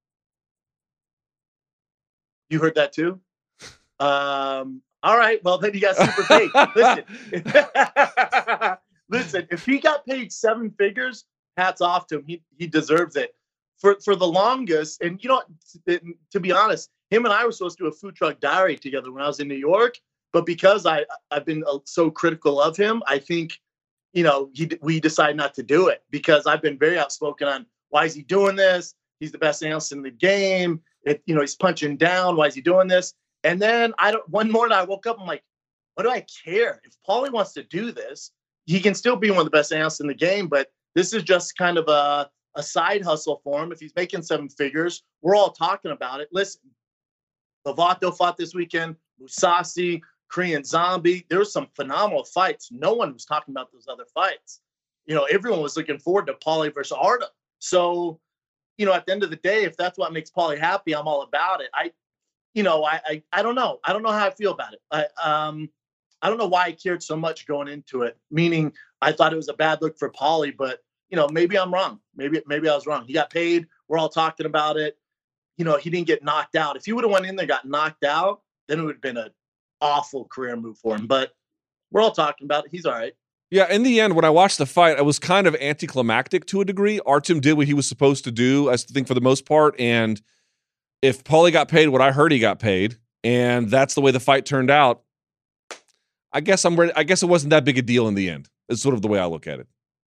You heard that too? All right. Well, then he got super paid. Listen, if he got paid 7 figures, hats off to him. He deserves it. For the longest, and to be honest, him and I were supposed to do a food truck diary together when I was in New York. But because I've been so critical of him, I think, we decided not to do it because I've been very outspoken on why is he doing this? He's the best analyst in the game. He's punching down. Why is he doing this? And then one morning I woke up, I'm like, what do I care? If Paulie wants to do this, he can still be one of the best analysts in the game, but this is just kind of a side hustle for him. If he's making 7 figures, we're all talking about it. Listen, Lovato fought this weekend, Mousasi, Korean Zombie. There were some phenomenal fights. No one was talking about those other fights. Everyone was looking forward to Paulie versus Artem. So, at the end of the day, if that's what makes Paulie happy, I'm all about it. I don't know. I don't know how I feel about it. I don't know why I cared so much going into it. Meaning, I thought it was a bad look for Paulie, but maybe I'm wrong. Maybe I was wrong. He got paid. We're all talking about it. He didn't get knocked out. If he would have went in there, got knocked out, then it would have been an awful career move for him. But we're all talking about it. He's all right. Yeah, in the end, when I watched the fight, I was kind of anticlimactic to a degree. Artem did what he was supposed to do, I think, for the most part. And if Paulie got paid what I heard he got paid, and that's the way the fight turned out, I guess I'm ready. I guess it wasn't that big a deal in the end. It's sort of the way I look at it.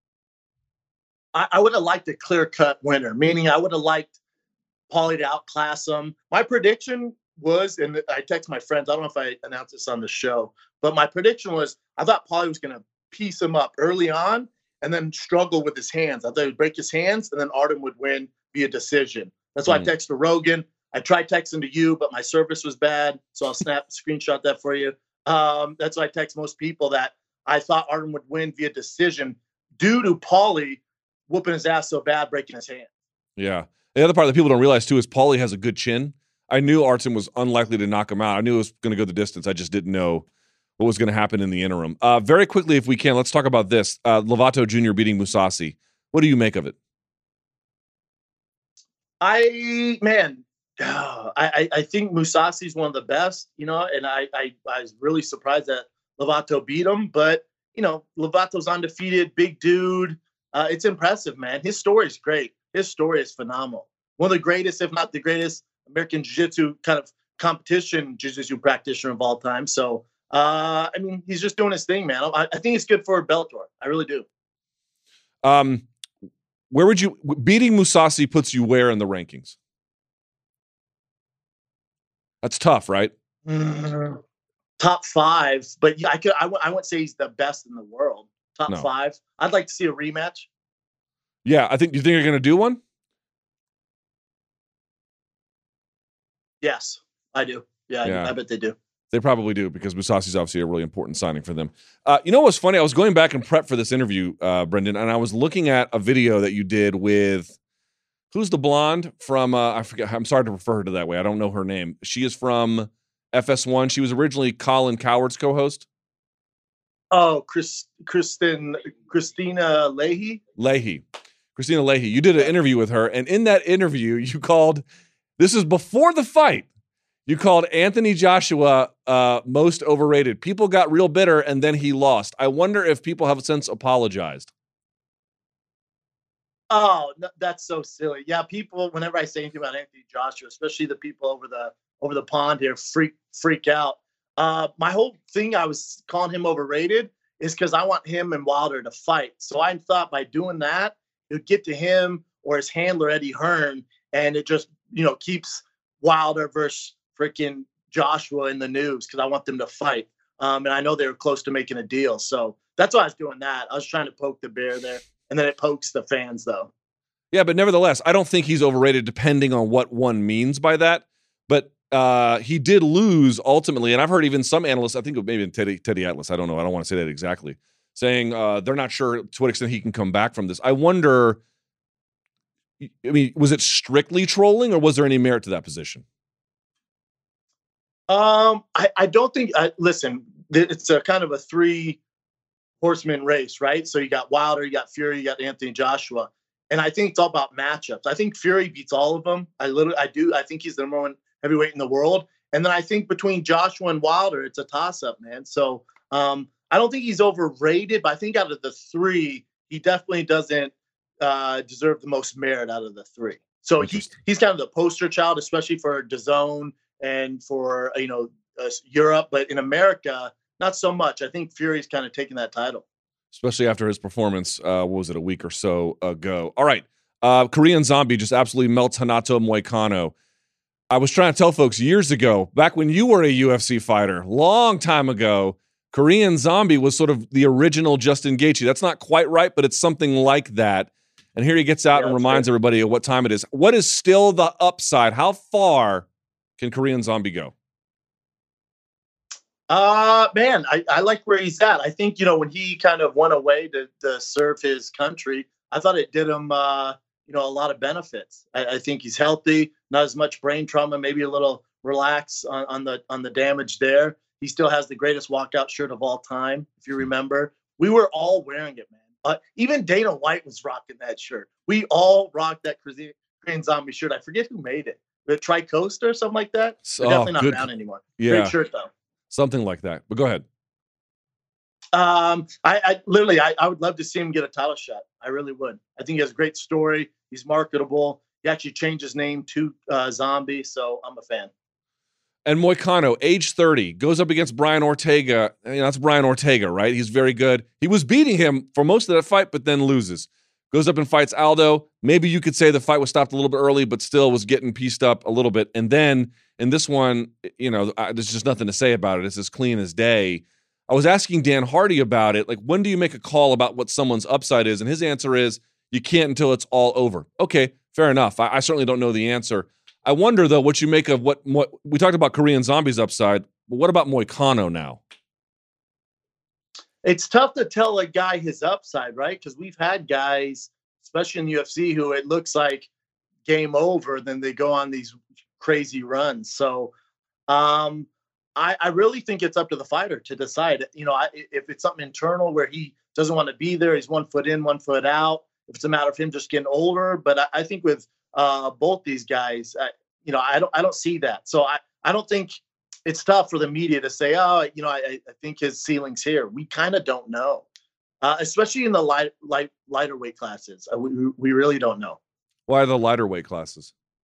I would have liked a clear-cut winner, meaning I would have liked Paulie to outclass him. My prediction was, and I text my friends, I don't know if I announced this on the show, but my prediction was I thought Paulie was going to piece him up early on and then struggle with his hands. I thought he would break his hands and then Artem would win via decision. That's why I texted Rogan. I tried texting to you, but my service was bad. So I'll screenshot that for you. That's why I text most people that I thought Artem would win via decision due to Paulie whooping his ass so bad, breaking his hand. Yeah. The other part that people don't realize, too, is Paulie has a good chin. I knew Artem was unlikely to knock him out. I knew it was going to go the distance. I just didn't know what was going to happen in the interim. Very quickly, if we can, let's talk about this. Lovato Jr. beating Mousasi. What do you make of it? I think Mousasi is one of the best, and I was really surprised that Lovato beat him. But, Lovato's undefeated, big dude. It's impressive, man. His story is great. His story is phenomenal. one of the greatest, if not the greatest, American Jiu-Jitsu kind of competition Jiu-Jitsu practitioner of all time. So, I mean, he's just doing his thing, man. I think it's good for Bellator. I really do. Where would you beating Mousasi puts you where in the rankings? That's tough, right? Top 5, but yeah, I wouldn't say he's the best in the world. Top 5. I'd like to see a rematch. Yeah, you think you're going to do one? Yes, I do. Yeah. I bet they do. They probably do because Mousasi's obviously a really important signing for them. You know what's funny? I was going back and prep for this interview, Brendan, and I was looking at a video that you did with who's the blonde from? I forget. I'm sorry to refer her to that way. I don't know her name. She is from FS1. She was originally Colin Cowherd's co-host. Oh, Christina Leahy. Christina Leahy. You did an interview with her, and in that interview, you called. This is before the fight. You called Anthony Joshua most overrated. People got real bitter, and then he lost. I wonder if people have since apologized. Oh, no, that's so silly. Yeah, people. Whenever I say anything about Anthony Joshua, especially the people over the pond here, freak out. My whole thing, I was calling him overrated, is because I want him and Wilder to fight. So I thought by doing that, it would get to him or his handler Eddie Hearn, and it just keeps Wilder versus freaking Joshua in the news because I want them to fight. And I know they were close to making a deal. So that's why I was doing that. I was trying to poke the bear there. And then it pokes the fans, though. Yeah, but nevertheless, I don't think he's overrated depending on what one means by that. But he did lose ultimately. And I've heard even some analysts, I think maybe Teddy Atlas, I don't know. I don't want to say that exactly, saying they're not sure to what extent he can come back from this. I wonder, I mean, was it strictly trolling or was there any merit to that position? I don't think. Listen, it's a kind of a 3-horseman race, right? So you got Wilder, you got Fury, you got Anthony Joshua, and I think it's all about matchups. I think Fury beats all of them. I think he's the number 1 heavyweight in the world, and then I think between Joshua and Wilder, it's a toss-up, man. So I don't think he's overrated, but I think out of the 3, he definitely doesn't deserve the most merit out of the 3. So he's kind of the poster child, especially for DAZN and for Europe, but in America, not so much. I think Fury's kind of taking that title, especially after his performance. What was it, a week or so ago? All right, Korean Zombie just absolutely melts Hanato Moicano. I was trying to tell folks years ago, back when you were a UFC fighter, long time ago, Korean Zombie was sort of the original Justin Gaethje. That's not quite right, but it's something like that. And here he gets out and reminds everybody of what time it is. What is still the upside? How far can Korean Zombie go? Man, I like where he's at. I think, when he kind of went away to serve his country, I thought it did him, a lot of benefits. I think he's healthy, not as much brain trauma, maybe a little relax on the damage there. He still has the greatest walkout shirt of all time. If you remember, we were all wearing it, man. Even Dana White was rocking that shirt. We all rocked that Korean Zombie shirt. I forget who made it. The Tri-Costa or something like that. They're definitely not around anymore. Yeah. Great shirt though. Something like that. But go ahead. I would love to see him get a title shot. I really would. I think he has a great story. He's marketable. He actually changed his name to Zombie, so I'm a fan. And Moicano, age 30, goes up against Brian Ortega. That's Brian Ortega, right? He's very good. He was beating him for most of that fight, but then loses. Goes up and fights Aldo. Maybe you could say the fight was stopped a little bit early, but still was getting pieced up a little bit. And then in this one, there's just nothing to say about it. It's as clean as day. I was asking Dan Hardy about it. Like, when do you make a call about what someone's upside is? And his answer is, you can't until it's all over. Okay, fair enough. I certainly don't know the answer. I wonder, though, what you make of what we talked about Korean Zombie's upside. But what about Moicano now? It's tough to tell a guy his upside, right? Because we've had guys, especially in the UFC, who it looks like game over, then they go on these crazy runs. So I really think it's up to the fighter to decide. If it's something internal where he doesn't want to be there, he's 1 foot in, 1 foot out. If it's a matter of him just getting older, but I think with both these guys, I don't see that. So I don't think it's tough for the media to say, I think his ceiling's here. We kind of don't know, especially in the lighter weight classes. We really don't know. Why the lighter weight classes?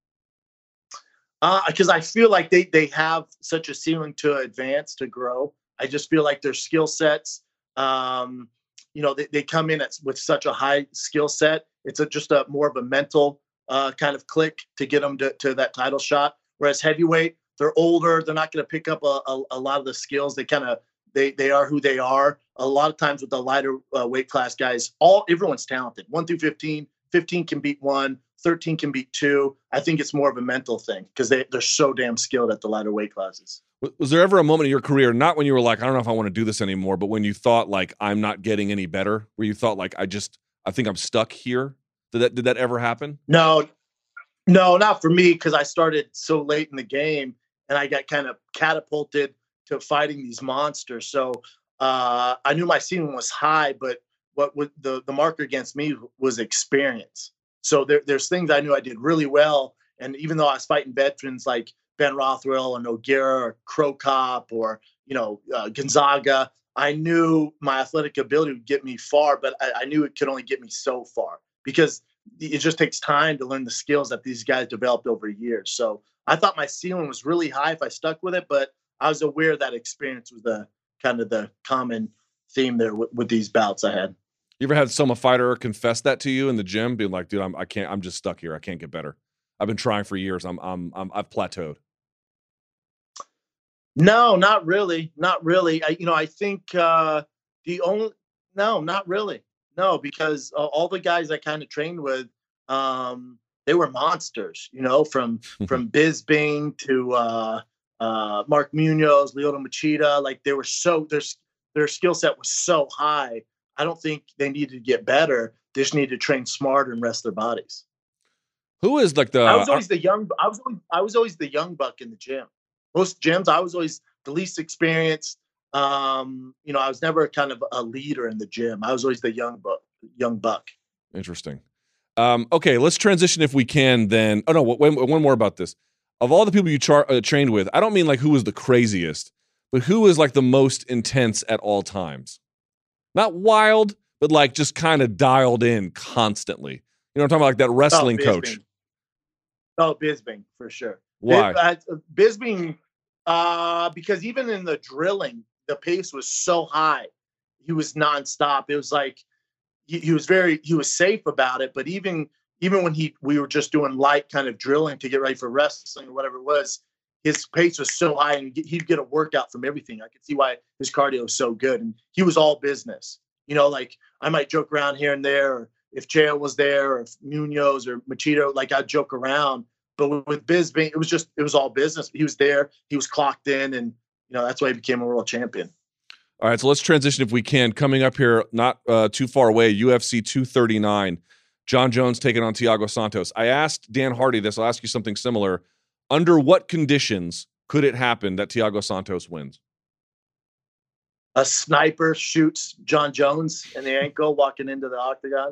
Because I feel like they have such a ceiling to advance, to grow. I just feel like their skill sets, they come in with such a high skill set. It's just a more of a mental kind of click to get them to that title shot. Whereas heavyweight, they're older. They're not going to pick up a lot of the skills. They are who they are. A lot of times with the lighter weight class guys, everyone's talented. 1 through 15, 15 can beat 1, 13 can beat 2. I think it's more of a mental thing because they're so damn skilled at the lighter weight classes. Was there ever a moment in your career, not when you were like, I don't know if I want to do this anymore, but when you thought like, I'm not getting any better, where you thought like, I think I'm stuck here? Did that ever happen? No, not for me, because I started so late in the game and I got kind of catapulted to fighting these monsters. So I knew my ceiling was high, but what the marker against me was experience. So there's things I knew I did really well. And even though I was fighting veterans like Ben Rothwell and Nogueira or Crow Cop or, Gonzaga, I knew my athletic ability would get me far, but I knew it could only get me so far because it just takes time to learn the skills that these guys developed over years. So I thought my ceiling was really high if I stuck with it, but I was aware that experience was the common theme there with these bouts I had. You ever had a fighter confess that to you in the gym, being like, "Dude, I'm just stuck here. I can't get better. I've been trying for years. I've plateaued." No, not really. Not really. I think not really. No, because all the guys I kind of trained with, they were monsters, from Bisping to Mark Munoz, Lyoto Machida. Like they were their skill set was so high. I don't think they needed to get better. They just needed to train smarter and rest their bodies. Who is like I was always the young buck in the gym. Most gyms, I was always the least experienced. I was never kind of a leader in the gym. I was always the young buck. Interesting. Okay, let's transition if we can then. Oh, no, one more about this. Of all the people you trained with, I don't mean like who was the craziest, but who was like the most intense at all times? Not wild, but like just kind of dialed in constantly. You know what I'm talking about? Like that wrestling coach. Bisping, for sure. Why? Bisping, because even in the drilling, the pace was so high. He was nonstop. It was like he was safe about it. But even when we were just doing light kind of drilling to get ready for wrestling or whatever it was, his pace was so high and he'd get a workout from everything. I could see why his cardio was so good. And he was all business. Like I might joke around here and there, or if Chael was there, or if Munoz or Machida, like I'd joke around. But with Bisping, it was all business. He was there, he was clocked in, and that's why he became a world champion. All right, so let's transition if we can. Coming up here, not too far away, UFC 239. Jon Jones taking on Thiago Santos. I asked Dan Hardy this. I'll ask you something similar. Under what conditions could it happen that Thiago Santos wins? A sniper shoots Jon Jones in the ankle walking into the octagon.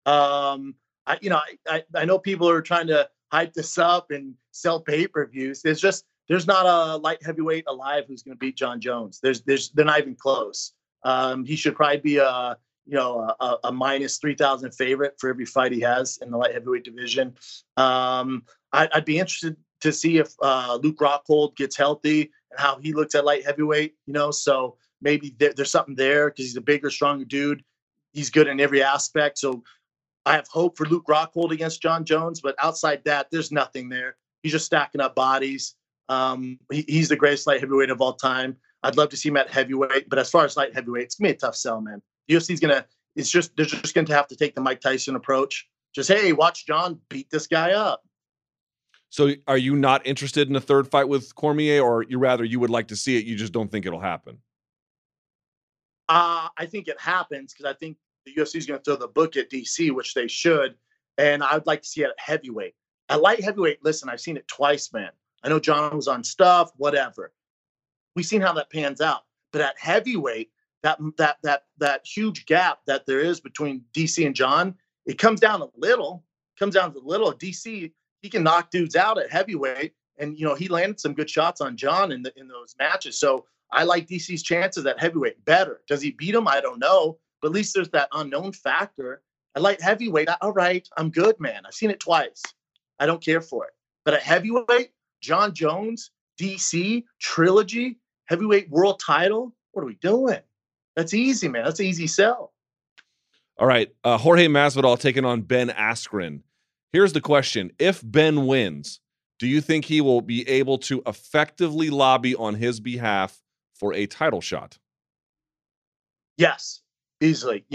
I know people are trying to hype this up and sell pay-per-views. There's not a light heavyweight alive who's going to beat Jon Jones. They're not even close. He should probably be a minus 3,000 favorite for every fight he has in the light heavyweight division. I'd be interested to see if Luke Rockhold gets healthy and how he looks at light heavyweight. So maybe there's something there because he's a bigger, stronger dude. He's good in every aspect. So I have hope for Luke Rockhold against Jon Jones, but outside that, there's nothing there. He's just stacking up bodies. He's the greatest light heavyweight of all time. I'd love to see him at heavyweight, but as far as light heavyweight, it's gonna be a tough sell, man. UFC's they're just gonna have to take the Mike Tyson approach. Just, hey, watch Jon beat this guy up. So are you not interested in a third fight with Cormier, or you would like to see it, you just don't think it'll happen? I think it happens because I think the UFC is going to throw the book at DC, which they should. And I would like to see it at heavyweight. At light heavyweight, listen, I've seen it twice, man. I know Jon was on stuff, whatever. We've seen how that pans out. But at heavyweight, that huge gap that there is between DC and Jon, it comes down a little. DC, he can knock dudes out at heavyweight. And, he landed some good shots on Jon in those matches. So I like DC's chances at heavyweight better. Does he beat him? I don't know. But at least there's that unknown factor. At light heavyweight, all right, I'm good, man. I've seen it twice. I don't care for it. But at heavyweight, John Jones, DC, trilogy, heavyweight world title. What are we doing? That's easy, man. That's an easy sell. All right. Jorge Masvidal taking on Ben Askren. Here's the question. If Ben wins, do you think he will be able to effectively lobby on his behalf for a title shot? Yes, easily.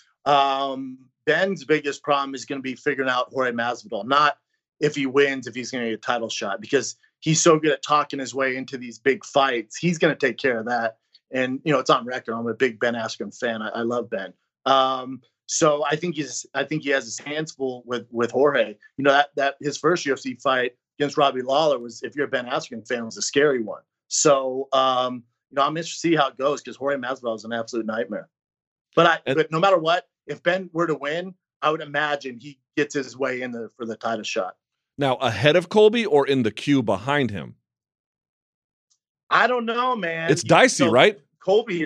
Ben's biggest problem is going to be figuring out Jorge Masvidal, not if he wins, if he's going to get a title shot, because he's so good at talking his way into these big fights. He's going to take care of that. And, it's on record. I'm a big Ben Askren fan. I love Ben. So I think he has his hands full with Jorge. That his first UFC fight against Robbie Lawler was, if you're a Ben Askren fan, was a scary one. So, I'm interested to see how it goes, because Jorge Masvidal is an absolute nightmare. But no matter what, if Ben were to win, I would imagine he gets his way in for the title shot. Now, ahead of Colby or in the queue behind him? I don't know, man. It's dicey, right? Colby,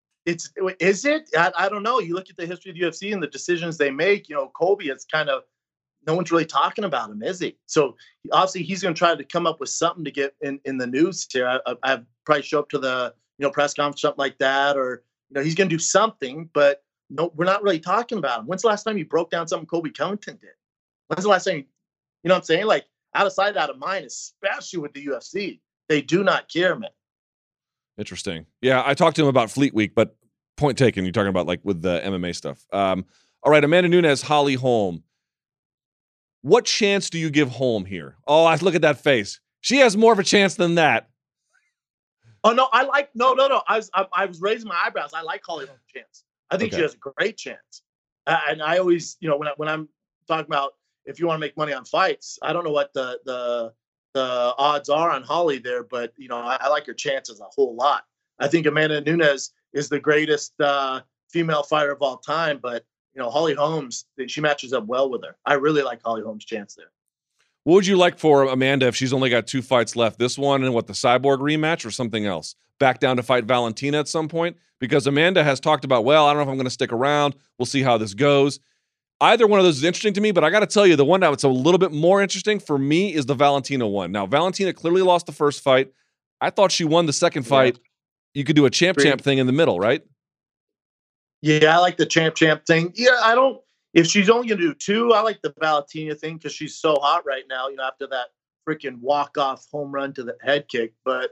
is it? I don't know. You look at the history of the UFC and the decisions they make. Colby is kind of, no one's really talking about him, is he? So obviously he's going to try to come up with something to get in the news here. I'd probably show up to the press conference, something like that, or he's going to do something. But no, we're not really talking about him. When's the last time you broke down something Colby Covington did? When's the last time? You know what I'm saying? Like, out of sight, out of mind, especially with the UFC. They do not care, man. Interesting. Yeah, I talked to him about Fleet Week, but point taken. You're talking about like with the MMA stuff. All right, Amanda Nunes, Holly Holm. What chance do you give Holm here? Oh, I look at that face. She has more of a chance than that. Oh no, no. I was raising my eyebrows. I like Holly Holm's chance. I think she has a great chance. And I always, when I'm talking about if you want to make money on fights, I don't know what the odds are on Holly there, but I like her chances a whole lot. I think Amanda Nunes is the greatest female fighter of all time, but Holly Holmes, she matches up well with her. I really like Holly Holmes' chance there. What would you like for Amanda if she's only got 2 fights left? This one and the Cyborg rematch, or something else? Back down to fight Valentina at some point? Because Amanda has talked about, I don't know if I'm going to stick around. We'll see how this goes. Either one of those is interesting to me, but I got to tell you, the one that's a little bit more interesting for me is the Valentina one. Now, Valentina clearly lost the first fight. I thought she won the second fight. You could do a champ thing in the middle, right? Yeah, I like the champ thing. Yeah, if she's only going to do 2, I like the Valentina thing because she's so hot right now, after that freaking walk-off home run to the head kick. But,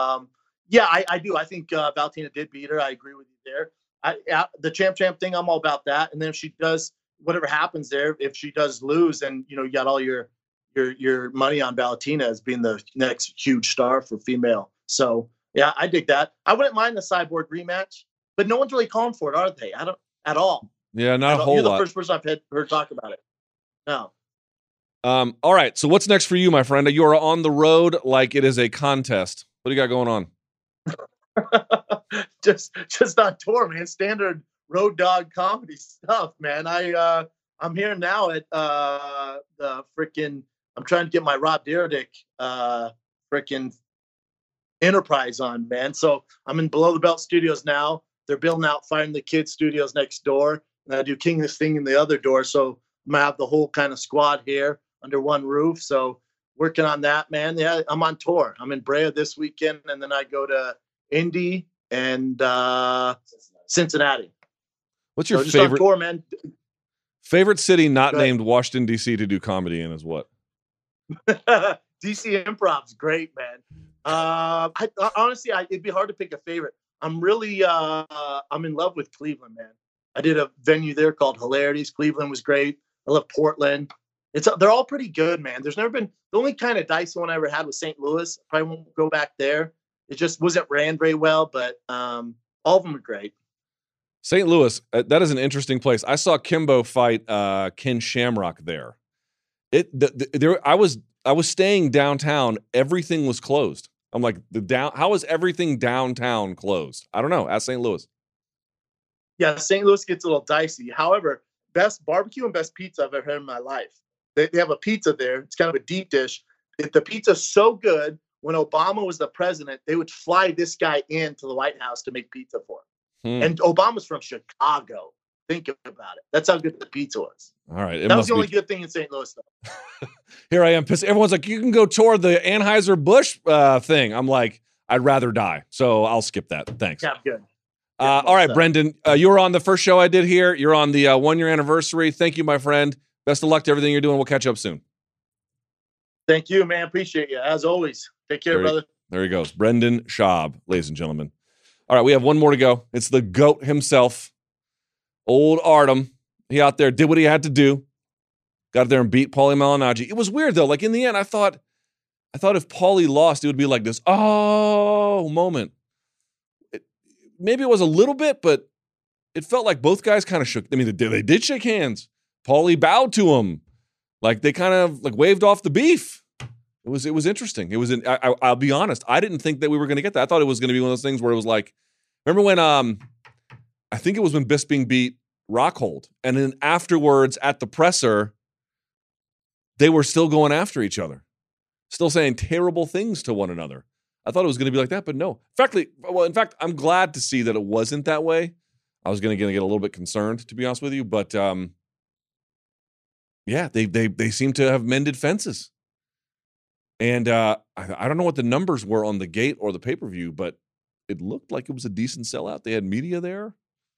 I do. I think Valentina did beat her. I agree with you there. The champ thing, I'm all about that. And then if she does, whatever happens there, if she does lose, and you got all your money on Valentina as being the next huge star for female. So yeah, I dig that. I wouldn't mind the Cyborg rematch, but no one's really calling for it, are they? I don't at all. Yeah, not a whole lot. You're the first person I've heard talk about it. No. All right. So what's next for you, my friend? You are on the road like it is a contest. What do you got going on? just on tour, man. Standard road dog comedy stuff, man. I'm here now at the freaking. I'm trying to get my Rob Dyrdek freaking Enterprise on, man. So I'm in Below the Belt Studios now. They're building out Fighting the Kids Studios next door, and I do King of the Sting in the other door. So I'm gonna have the whole kind of squad here under one roof. So working on that, man. Yeah, I'm on tour. I'm in Brea this weekend, and then I go to Indy and Cincinnati. What's your just favorite on tour, man? Favorite city not named Washington, D.C. to do comedy in is what? DC Improv's great, man. Honestly, it'd be hard to pick a favorite. I'm really, I'm in love with Cleveland, man. I did a venue there called Hilarities. Cleveland was great. I love Portland. They're all pretty good, man. There's never been, the only kind of dicey one I ever had was St. Louis. Probably won't go back there. It just wasn't ran very well, but all of them are great. St. Louis, that is an interesting place. I saw Kimbo fight Ken Shamrock there. I was staying downtown. Everything was closed. I'm like, how is everything downtown closed? I don't know. Ask St. Louis. Yeah, St. Louis gets a little dicey. However, best barbecue and best pizza I've ever had in my life. They have a pizza there. It's kind of a deep dish. The pizza's so good, when Obama was the president, they would fly this guy into the White House to make pizza for him. And Obama's from Chicago. think about it. That's how good the pizza was. All right. That was the only good thing in St. Louis, though. Here I am pissed. Everyone's like, you can go toward the Anheuser-Busch thing. I'm like, I'd rather die. So I'll skip that. Thanks. Yeah, good. All right, Brendan, you were on the first show I did here. You're on the 1 year anniversary. Thank you, my friend. Best of luck to everything you're doing. We'll catch up soon. Thank you, man. Appreciate you. As always. Take care, brother. There he goes. Brendan Schaub, ladies and gentlemen. All right, we have one more to go. It's the GOAT himself, old Artem. He out there did what he had to do. Got there and beat Paulie Malignaggi. It was weird, though. Like, in the end, I thought if Paulie lost, it would be like this, oh, moment. Maybe it was a little bit, but it felt like both guys kind of shook. I mean, they did shake hands. Paulie bowed to him. Like, they kind of, like, waved off the beef. It was interesting. It was I'll be honest. I didn't think that we were going to get that. I thought it was going to be one of those things where it was like, remember when I think it was when Bisping beat Rockhold, and then afterwards at the presser, they were still going after each other, still saying terrible things to one another. I thought it was going to be like that, but no. In fact, I'm glad to see that it wasn't that way. I was going to get a little bit concerned, to be honest with you, but yeah, they seem to have mended fences. And I don't know what the numbers were on the gate or the pay-per-view, but it looked like it was a decent sellout. They had media there.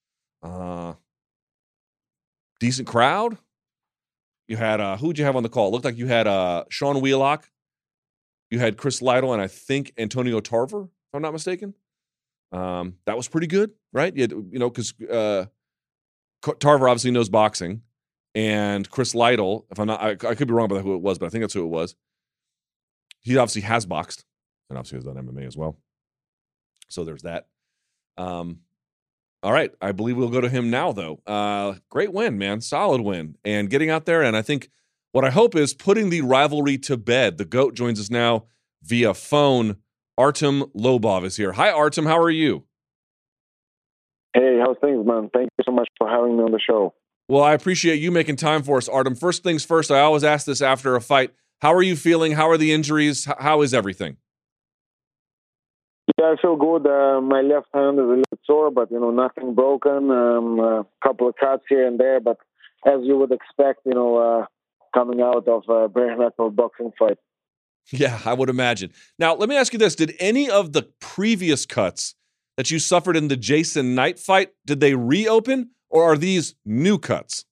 Decent crowd. You had, who'd you have on the call? It looked like you had Sean Wheelock. You had Chris Lytle and I think Antonio Tarver, if I'm not mistaken. That was pretty good, right? Because Tarver obviously knows boxing. And Chris Lytle, if I'm not, I could be wrong about who it was, but I think that's who it was. He obviously has boxed and obviously has done MMA as well. So there's that. All right. I believe we'll go to him now, though. Great win, man. Solid win. And getting out there, and I think what I hope is putting the rivalry to bed. The GOAT joins us now via phone. Artem Lobov is here. Hi, Artem. How are you? Hey, how's things, man? Thank you so much for having me on the show. Well, I appreciate you making time for us, Artem. First things first, I always ask this after a fight. How are you feeling? How are the injuries? How is everything? Yeah, I feel good. My left hand is a little sore, but, nothing broken. A couple of cuts here and there, but as you would expect, coming out of a bare knuckle boxing fight. Yeah, I would imagine. Now, let me ask you this. Did any of the previous cuts that you suffered in the Jason Knight fight, did they reopen, or are these new cuts?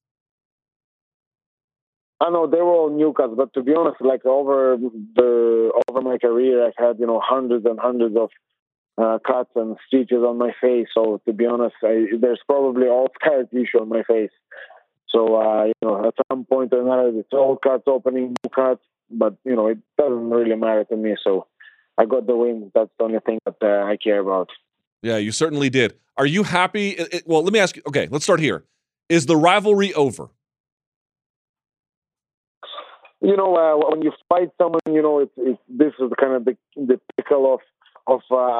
I know they were all new cuts, but to be honest, like over my career, I've had hundreds and hundreds of cuts and stitches on my face. So to be honest, there's probably all scar tissue on my face. So at some point or another, it's all cuts, opening, new cuts. But it doesn't really matter to me. So I got the win. That's the only thing that I care about. Yeah, you certainly did. Are you happy? Well, let me ask you. Okay, let's start here. Is the rivalry over? When you fight someone, this is kind of the pickle of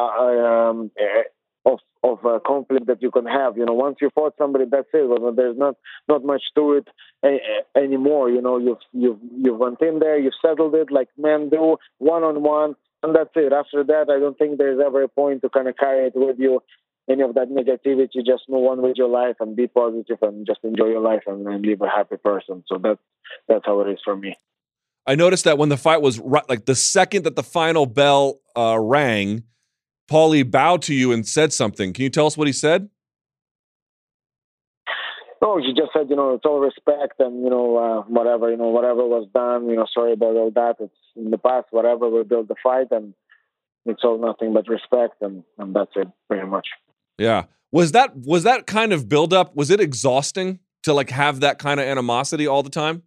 conflict that you can have. Once you fought somebody, that's it. Well, there's not much to it anymore. You've went in there, you've settled it like men do, 1-on-1, and that's it. After that, I don't think there's ever a point to kind of carry it with you. Any of that negativity, just move on with your life and be positive and just enjoy your life and live a happy person. So that's how it is for me. I noticed that when the fight was like the second that the final bell rang, Paulie bowed to you and said something. Can you tell us what he said? No, he just said, it's all respect and, whatever was done, sorry about all that. It's in the past, whatever, we built the fight and it's all nothing but respect and that's it pretty much. Yeah. Was that kind of buildup, was it exhausting to like have that kind of animosity all the time?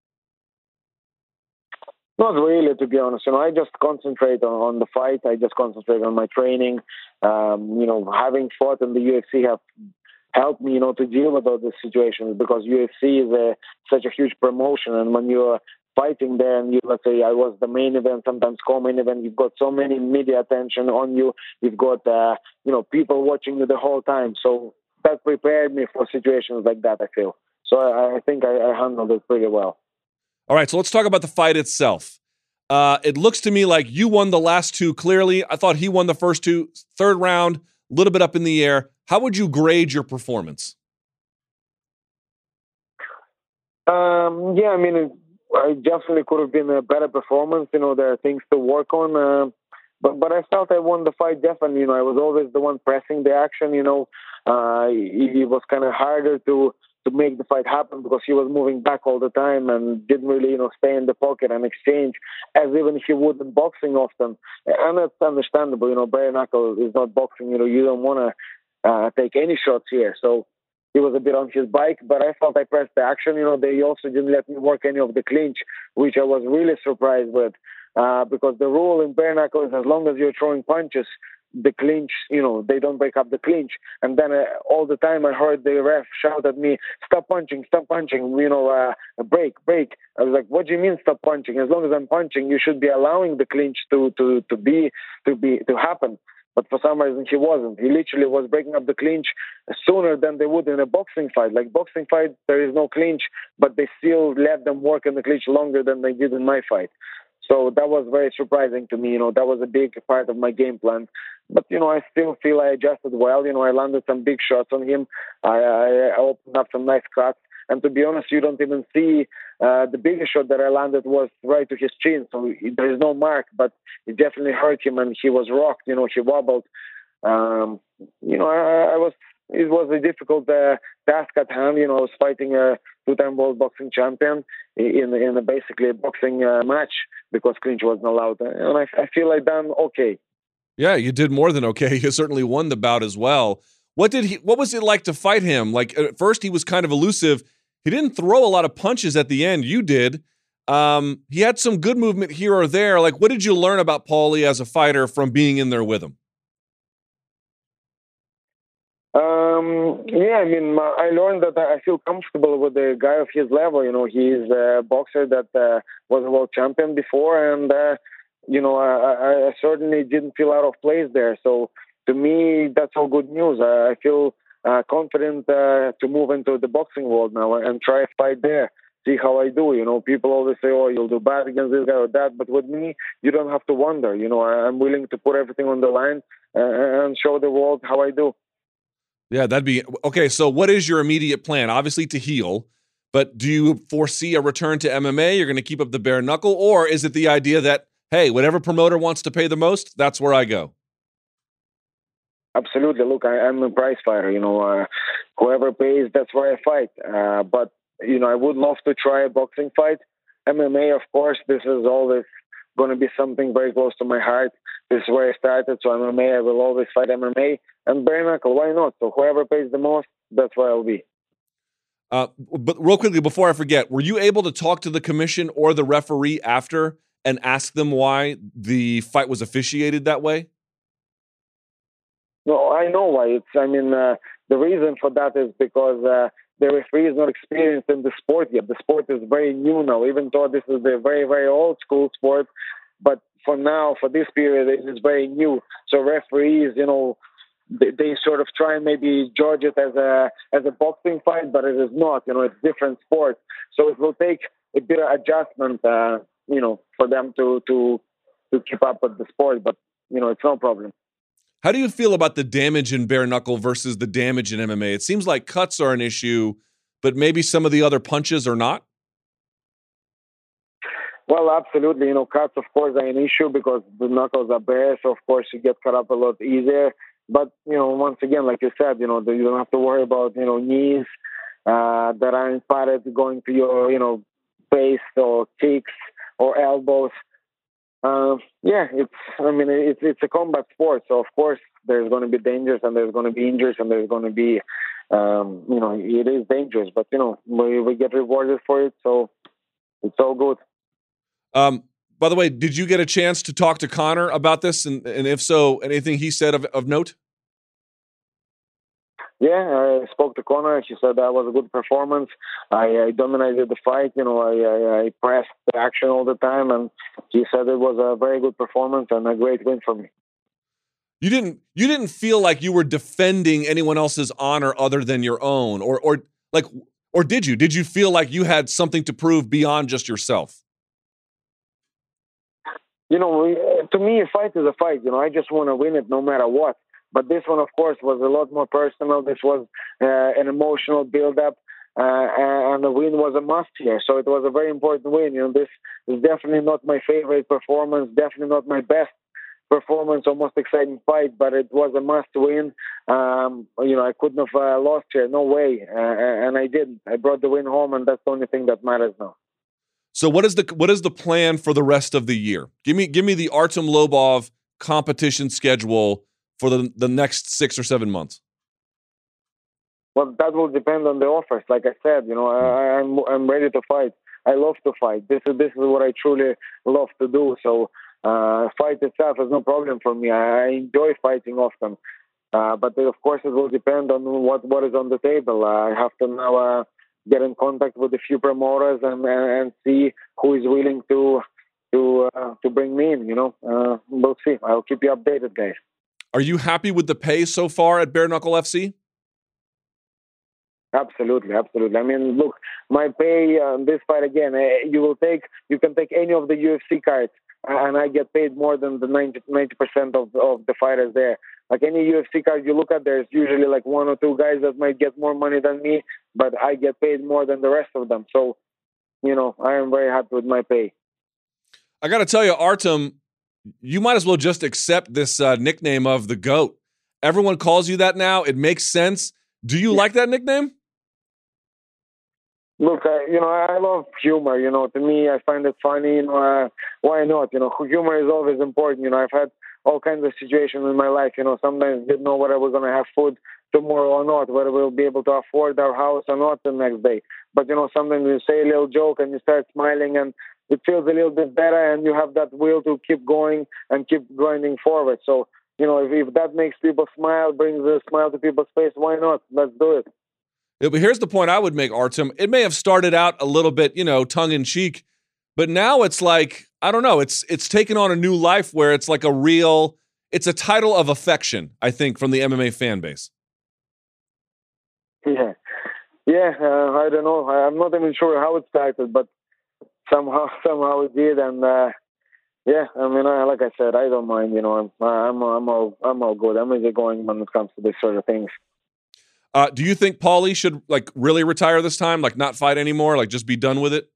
Not really, to be honest. I just concentrate on the fight. I just concentrate on my training. Having fought in the UFC have helped me, to deal with all these situations because UFC is such a huge promotion. And when you're fighting there and let's say I was the main event, sometimes co-main event, you've got so many media attention on you. You've got, people watching you the whole time. So that prepared me for situations like that, I feel. So I think I handled it pretty well. All right, so let's talk about the fight itself. It looks to me like you won the last two clearly. I thought he won the first two. Third round, a little bit up in the air. How would you grade your performance? Yeah, I mean, I definitely could have been a better performance. There are things to work on. But I felt I won the fight definitely. I was always the one pressing the action. It was kind of harder to make the fight happen because he was moving back all the time and didn't really, stay in the pocket and exchange as even he would in boxing often. And that's understandable. Bare knuckle is not boxing. You don't want to take any shots here. So he was a bit on his bike, but I felt I pressed the action. They also didn't let me work any of the clinch, which I was really surprised with, because the rule in bare knuckle is as long as you're throwing punches, the clinch, they don't break up the clinch. And then all the time I heard the ref shout at me, stop punching, break. I was like, what do you mean stop punching? As long as I'm punching, you should be allowing the clinch to happen. But for some reason, he wasn't. He literally was breaking up the clinch sooner than they would in a boxing fight. Like boxing fight, there is no clinch, but they still let them work in the clinch longer than they did in my fight. So that was very surprising to me. That was a big part of my game plan. But, I still feel I adjusted well. I landed some big shots on him. I opened up some nice cuts. And to be honest, you don't even see the biggest shot that I landed was right to his chin. So there is no mark, but it definitely hurt him and he was rocked. He wobbled. It was a difficult task at hand. I was fighting a two-time world boxing champion in basically a boxing match because clinch wasn't allowed. And I feel I done okay. Yeah, you did more than okay. You certainly won the bout as well. What was it like to fight him? Like at first he was kind of elusive. He didn't throw a lot of punches at the end. You did. He had some good movement here or there. Like, what did you learn about Paulie as a fighter from being in there with him? I learned that I feel comfortable with a guy of his level. He's a boxer that was a world champion before, and I certainly didn't feel out of place there. So to me, that's all good news. I feel confident to move into the boxing world now and try a fight there. See how I do. People always say, "Oh, you'll do bad against this guy or that," but with me, you don't have to wonder. I'm willing to put everything on the line and show the world how I do. Yeah, that'd be okay. So, what is your immediate plan? Obviously, to heal, but do you foresee a return to MMA? You're going to keep up the bare knuckle, or is it the idea that, hey, whatever promoter wants to pay the most, that's where I go? Absolutely. Look, I'm a prize fighter. Whoever pays, that's where I fight. But I would love to try a boxing fight. MMA, of course, this is always going to be something very close to my heart. This is where I started. So MMA, I will always fight MMA. And bare knuckle, why not? So whoever pays the most, that's where I'll be. But real quickly, before I forget, were you able to talk to the commission or the referee after and ask them why the fight was officiated that way? No, I know why. The reason for that is because the referee is not experienced in the sport yet. The sport is very new now, even though this is a very, very old school sport. But for now, for this period, it is very new. So referees, they sort of try and maybe judge it as a boxing fight, but it is not. It's different sport. So it will take a bit of adjustment, for them to keep up with the sport. But it's no problem. How do you feel about the damage in bare knuckle versus the damage in MMA? It seems like cuts are an issue, but maybe some of the other punches are not. Well, absolutely. Cuts, of course, are an issue because the knuckles are bare, so of course you get cut up a lot easier. But, once again, like you said, you don't have to worry about, knees that are imparted going to your, face or kicks or elbows. It's a combat sport. So, of course, there's going to be dangers and there's going to be injuries and there's going to be, it is dangerous. But, we get rewarded for it. So it's all good. By the way, did you get a chance to talk to Conor about this? And if so, anything he said of note? Yeah, I spoke to Conor. He said that was a good performance. I dominated the fight. I pressed the action all the time. And he said it was a very good performance and a great win for me. You didn't feel like you were defending anyone else's honor other than your own? Or did you? Did you feel like you had something to prove beyond just yourself? To me, a fight is a fight. I just want to win it no matter what. But this one, of course, was a lot more personal. This was an emotional build-up. and the win was a must here. So it was a very important win. This is definitely not my favorite performance, definitely not my best performance or most exciting fight, but it was a must win. I couldn't have lost here, no way, and I didn't. I brought the win home, and that's the only thing that matters now. So what is the plan for the rest of the year? Give me the Artem Lobov competition schedule for the next 6 or 7 months. Well, that will depend on the offers. Like I said, I'm ready to fight. I love to fight. This is what I truly love to do. So fight itself is no problem for me. I enjoy fighting often. But of course, it will depend on what is on the table. I have to now get in contact with a few promoters and see who is willing to bring me in. We'll see. I'll keep you updated, guys. Are you happy with the pay so far at Bare Knuckle FC? Absolutely. I mean, look, my pay this fight again. You can take any of the UFC cards, and I get paid more than the 90% of the fighters there. Like any UFC card you look at, there's usually like 1 or 2 guys that might get more money than me, but I get paid more than the rest of them. So, I am very happy with my pay. I got to tell you, Artem, you might as well just accept this nickname of the GOAT. Everyone calls you that now. It makes sense. Do you like that nickname? Look, I love humor. To me, I find it funny. Why not? Humor is always important. I've had all kinds of situations in my life. Sometimes didn't know whether we're going to have food tomorrow or not, whether we'll be able to afford our house or not the next day. But, sometimes you say a little joke and you start smiling and it feels a little bit better and you have that will to keep going and keep grinding forward. So, if that makes people smile, brings a smile to people's face, why not? Let's do it. Yeah, but here's the point I would make, Artem. It may have started out a little bit, tongue-in-cheek, but now it's like, I don't know, it's taken on a new life where it's like it's a title of affection, I think, from the MMA fan base. Yeah, I don't know. I'm not even sure how it started, but somehow it did, and yeah, I mean, like I said, I don't mind. I'm all good. I'm easy going when it comes to this sort of things. Do you think Paulie should really retire this time, not fight anymore, just be done with it?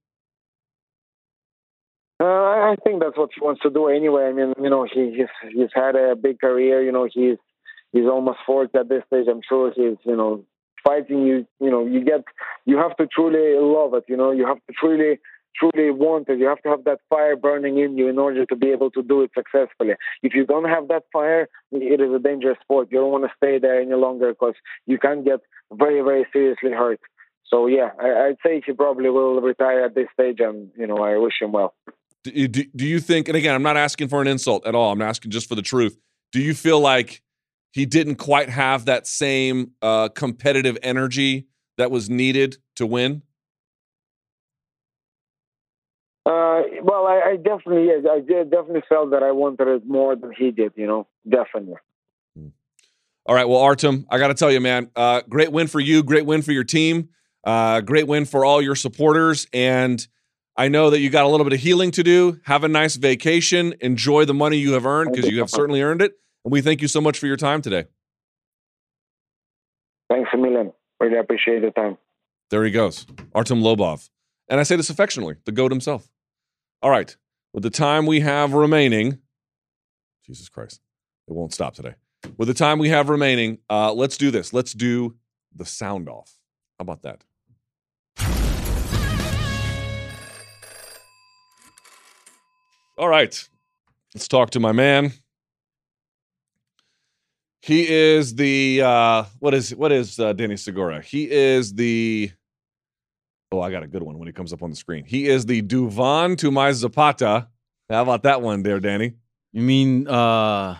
I think that's what he wants to do anyway. I mean, he's had a big career. He's almost 40 at this stage. I'm sure he's fighting. You have to truly love it. You have to truly want it. You have to have that fire burning in you in order to be able to do it successfully. If you don't have that fire, it is a dangerous sport. You don't want to stay there any longer because you can get very, very seriously hurt. So yeah, I'd say he probably will retire at this stage, and I wish him well. Do you think, and again, I'm not asking for an insult at all, I'm asking just for the truth, do you feel like he didn't quite have that same competitive energy that was needed to win? Well, I definitely felt that I wanted it more than he did, definitely. All right, well, Artem, I got to tell you, man, great win for you, great win for your team, great win for all your supporters, and I know that you got a little bit of healing to do. Have a nice vacation. Enjoy the money you have earned, because you have certainly earned it, and we thank you so much for your time today. Thanks a million. Really appreciate the time. There he goes, Artem Lobov. And I say this affectionately, the GOAT himself. All right, with the time we have remaining, Jesus Christ, it won't stop today. With the time we have remaining, let's do this. Let's do the sound off. How about that? All right, let's talk to my man. He is the, what is Denis Segura? He is the, oh, I got a good one when he comes up on the screen. He is the Duvan to my Zapata. How about that one there, Danny? You mean my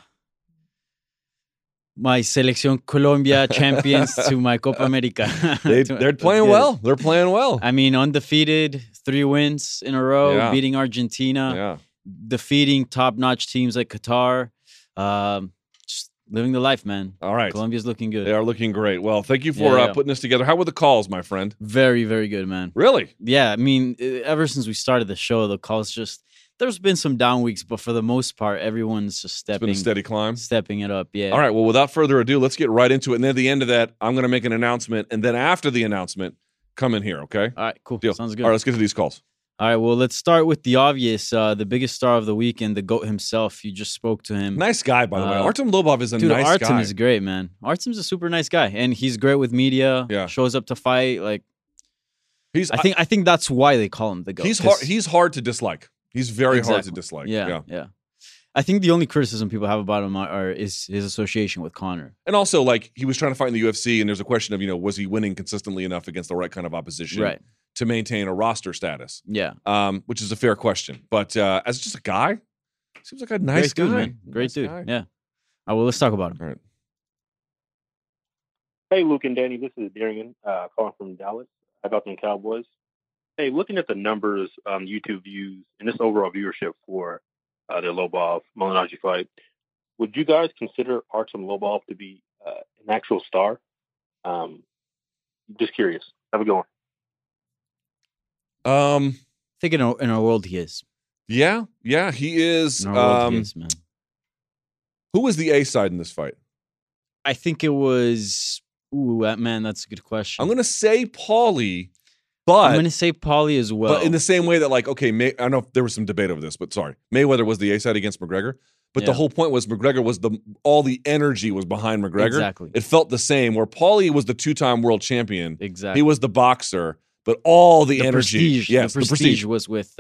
Selección Colombia champions to my Copa America? They're playing well. They're playing well. I mean, undefeated, 3 wins in a row, beating Argentina, defeating top-notch teams like Qatar. Just living the life, man. All right. Colombia's looking good. They are looking great. Well, thank you for putting this together. How were the calls, my friend? Very, very good, man. Really? Yeah, I mean, ever since we started the show, the calls just... There's been some down weeks, but for the most part, everyone's just stepping. It's been a steady climb. Stepping it up, yeah. All right, well, without further ado, let's get right into it. And then at the end of that, I'm going to make an announcement. And then after the announcement, come in here, okay? All right, cool. Deal. Sounds good. All right, let's get to these calls. All right, well, let's start with the obvious. The biggest star of the weekend, the GOAT himself. You just spoke to him. Nice guy, by the way. Artem Lobov is a nice guy. Artem is great, man. Artem's a super nice guy, and he's great with media. Yeah. Shows up to fight. Like, I think that's why they call him the GOAT. He's hard to dislike. He's very hard to dislike. Yeah. I think the only criticism people have about him is his association with Conor. And also, like, he was trying to fight in the UFC, and there's a question of, was he winning consistently enough against the right kind of opposition to maintain a roster status? Yeah. Which is a fair question. But as just a guy, seems like a nice guy. Dude, man. Great dude. Guy. Yeah. All right, well, let's talk about him. All right. Hey, Luke and Danny. This is Darian calling from Dallas. I got them Cowboys. Hey, looking at the numbers, YouTube views, and this overall viewership for the Lobov-Malignaggi fight, would you guys consider Artem Lobov to be an actual star? Just curious. Have a good one. I think in our world he is. Yeah, he is. In our world he is, man. Who was the A side in this fight? I think it was. Man, that's a good question. I'm going to say Paulie, but I'm going to say Paulie as well. But in the same way that, like, okay, I know there was some debate over this, but sorry, Mayweather was the A side against McGregor. But the whole point was McGregor was all the energy was behind McGregor. Exactly. It felt the same. Where Paulie was the 2-time world champion. Exactly. He was the boxer, but all the energy, prestige, the prestige was with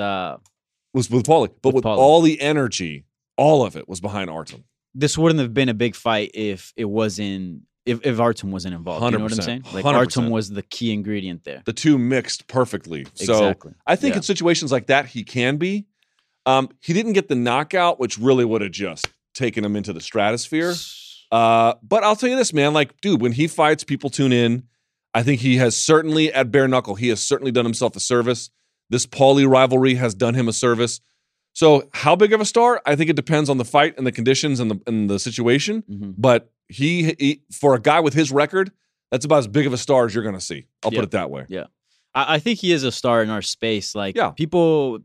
Paulie. But with all the energy, all of it was behind Artem. This wouldn't have been a big fight if it wasn't. If Artem wasn't involved, you know what I'm saying? Like 100%. Artem was the key ingredient there. The two mixed perfectly. So exactly. I think in situations like that, he can be. He didn't get the knockout, which really would have just taken him into the stratosphere. But I'll tell you this, man. Like, dude, when he fights, people tune in. I think he has certainly, at bare knuckle, he has certainly done himself a service. This Paulie rivalry has done him a service. So how big of a star? I think it depends on the fight and the conditions and the situation. Mm-hmm. But he, for a guy with his record, that's about as big of a star as you're going to see. I'll put it that way. Yeah. I think he is a star in our space. Like, people,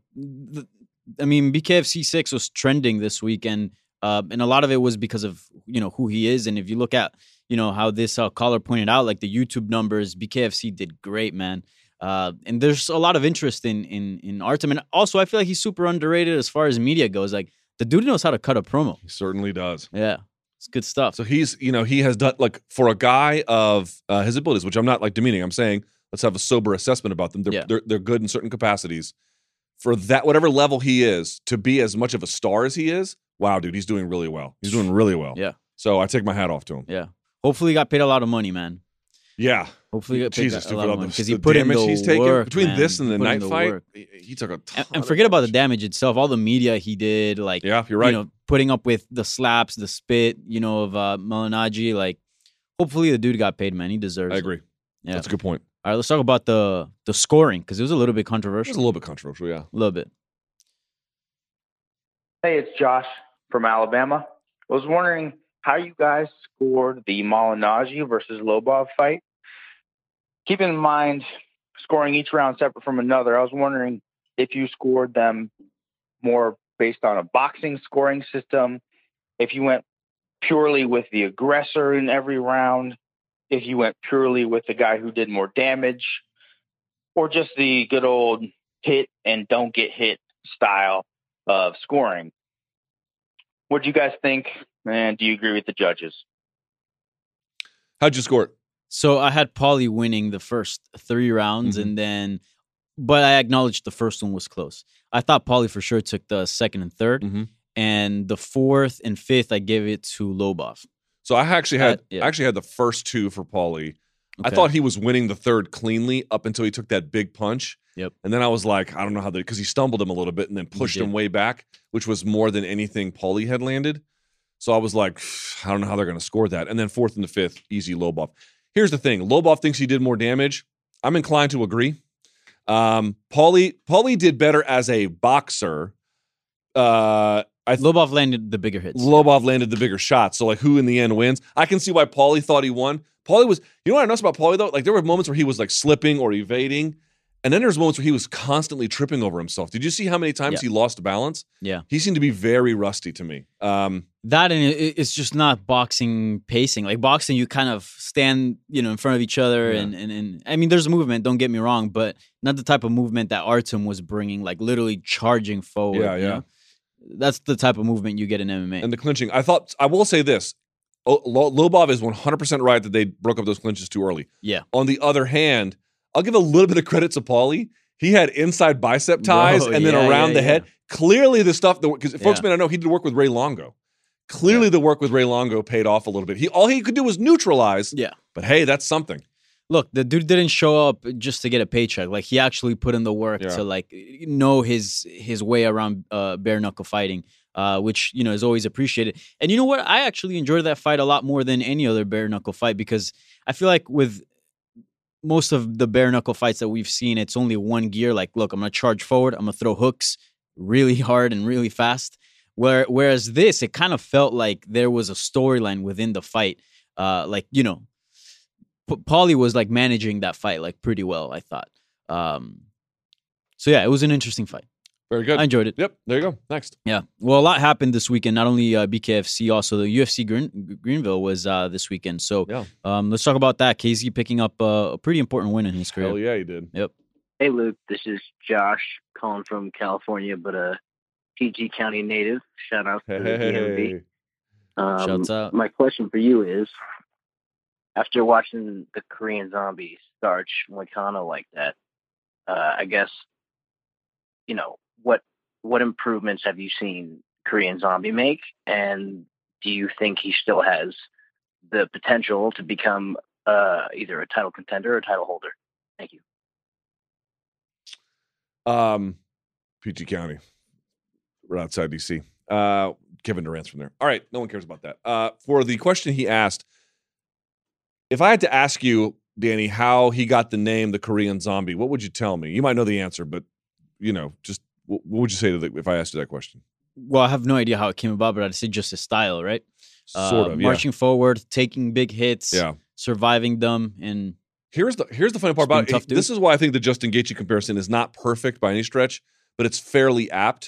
I mean, BKFC 6 was trending this weekend, and a lot of it was because of, who he is. And if you look at, how this caller pointed out, like the YouTube numbers, BKFC did great, man. And there's a lot of interest in Artem. And also, I feel like he's super underrated as far as media goes. Like, the dude knows how to cut a promo. He certainly does. Yeah. It's good stuff. So he's, he has done, like, for a guy of his abilities, which I'm not, like, demeaning. I'm saying let's have a sober assessment about them. They're good in certain capacities. For that, whatever level he is, to be as much of a star as he is, wow, dude, he's doing really well. He's doing really well. Yeah. So I take my hat off to him. Yeah. Hopefully he got paid a lot of money, man. Yeah. Hopefully he got paid a lot of money. Because he put in the he's taken between this and the night fight, he took a ton and forget about the damage itself. All the media he did, like, yeah, you're right. Putting up with the slaps, the spit, of Malignaggi. Like, hopefully the dude got paid, man. He deserves it. I agree. Yeah. That's a good point. All right, let's talk about the scoring, because it was a little bit controversial. It was a little bit controversial, yeah. A little bit. Hey, it's Josh from Alabama. I was wondering how you guys scored the Malignaggi versus Lobov fight. Keeping in mind scoring each round separate from another, I was wondering if you scored them more based on a boxing scoring system, if you went purely with the aggressor in every round, if you went purely with the guy who did more damage, or just the good old hit and don't get hit style of scoring. What do you guys think? And do you agree with the judges? How'd you score it? So I had Paulie winning the first 3 rounds, but I acknowledged the first one was close. I thought Paulie for sure took the second and third, and the fourth and fifth I gave it to Lobov. So I actually had the first 2 for Paulie. Okay. I thought he was winning the third cleanly up until he took that big punch. Yep. And then I was like, I don't know how because he stumbled him a little bit and then pushed him way back, which was more than anything Paulie had landed. So I was like, I don't know how they're going to score that. And then fourth and the fifth, easy Lobov. Here's the thing. Lobov thinks he did more damage. I'm inclined to agree. Paulie did better as a boxer. Lobov landed the bigger hits. Lobov landed the bigger shots. So, like, who in the end wins? I can see why Paulie thought he won. Paulie was, what I noticed about Paulie, though? Like, there were moments where he was, like, slipping or evading. And then there's moments where he was constantly tripping over himself. Did you see how many times he lost balance? Yeah. He seemed to be very rusty to me. That and it's just not boxing pacing. Like boxing, you kind of stand, in front of each other, and I mean, there's movement. Don't get me wrong, but not the type of movement that Artem was bringing, like literally charging forward. Yeah. You know? That's the type of movement you get in MMA. And the clinching, I will say this: Lobov is 100% right that they broke up those clinches too early. Yeah. On the other hand, I'll give a little bit of credit to Paulie. He had inside bicep ties and then around the head. Clearly, the stuff because folks may not know he did work with Ray Longo. Clearly, the work with Ray Longo paid off a little bit. All he could do was neutralize. Yeah. But hey, that's something. Look, the dude didn't show up just to get a paycheck. Like he actually put in the work to like know his way around bare knuckle fighting, which is always appreciated. And you know what? I actually enjoyed that fight a lot more than any other bare knuckle fight because I feel like with most of the bare knuckle fights that we've seen, it's only one gear. Like, look, I'm gonna charge forward. I'm gonna throw hooks really hard and really fast. Whereas this, it kind of felt like there was a storyline within the fight. Paulie was like managing that fight like pretty well, I thought. So yeah, it was an interesting fight. Very good. I enjoyed it. Yep. There you go. Next. Yeah. Well, a lot happened this weekend. Not only BKFC, also the UFC Greenville was this weekend. So let's talk about that. KZ picking up a pretty important win in his career. Hell yeah, he did. Yep. Hey, Luke. This is Josh calling from California, but a PG County native. Shout out to the DMV. Shouts out. My question for you is, after watching the Korean Zombie starch Moicano like that, I guess, what improvements have you seen Korean Zombie make? And do you think he still has the potential to become either a title contender or a title holder? Thank you. PG County. We're outside DC. Kevin Durant's from there. All right. No one cares about that. For the question he asked, if I had to ask you, Danny, how he got the name the Korean Zombie, what would you tell me? You might know the answer, but, just what would you say if I asked you that question? Well, I have no idea how it came about, but I'd say just his style, right? Sort of, marching forward, taking big hits, surviving them, and here's the funny part about it. This is why I think the Justin Gaethje comparison is not perfect by any stretch, but it's fairly apt,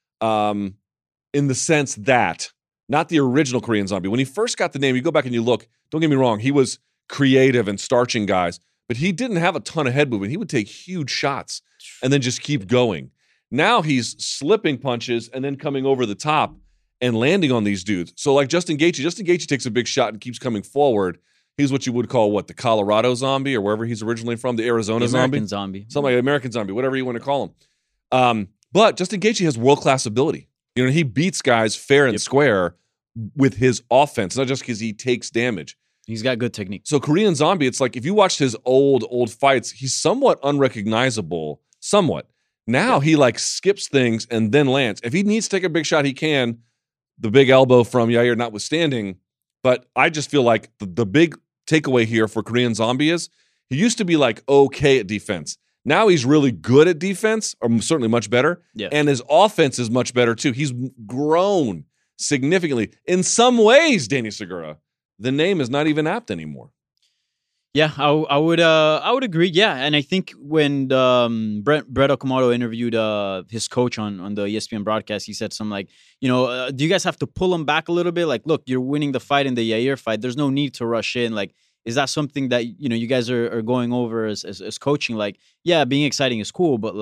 in the sense that not the original Korean Zombie. When he first got the name, you go back and you look. Don't get me wrong, he was creative and starching guys, but he didn't have a ton of head movement. He would take huge shots and then just keep going. Now he's slipping punches and then coming over the top and landing on these dudes. So like Justin Gaethje takes a big shot and keeps coming forward. He's what you would call the Colorado Zombie or wherever he's originally from, the Arizona American Zombie. Something like American Zombie, whatever you want to call him. But Justin Gaethje has world-class ability. He beats guys fair and square with his offense, not just because he takes damage. He's got good technique. So Korean Zombie, it's like if you watched his old fights, he's somewhat unrecognizable, somewhat. Now he skips things and then lands. If he needs to take a big shot, he can. The big elbow from Yair notwithstanding. But I just feel like the big takeaway here for Korean Zombie is he used to be okay at defense. Now he's really good at defense, or certainly much better. Yeah. And his offense is much better too. He's grown significantly. In some ways, Danny Segura, the name is not even apt anymore. Yeah, I would agree. Yeah, and I think when Brett Okamoto interviewed his coach on the ESPN broadcast, he said something do you guys have to pull him back a little bit? Look, you're winning the fight in the Yair fight. There's no need to rush in. Is that something that you guys are going over as coaching? Yeah, being exciting is cool, but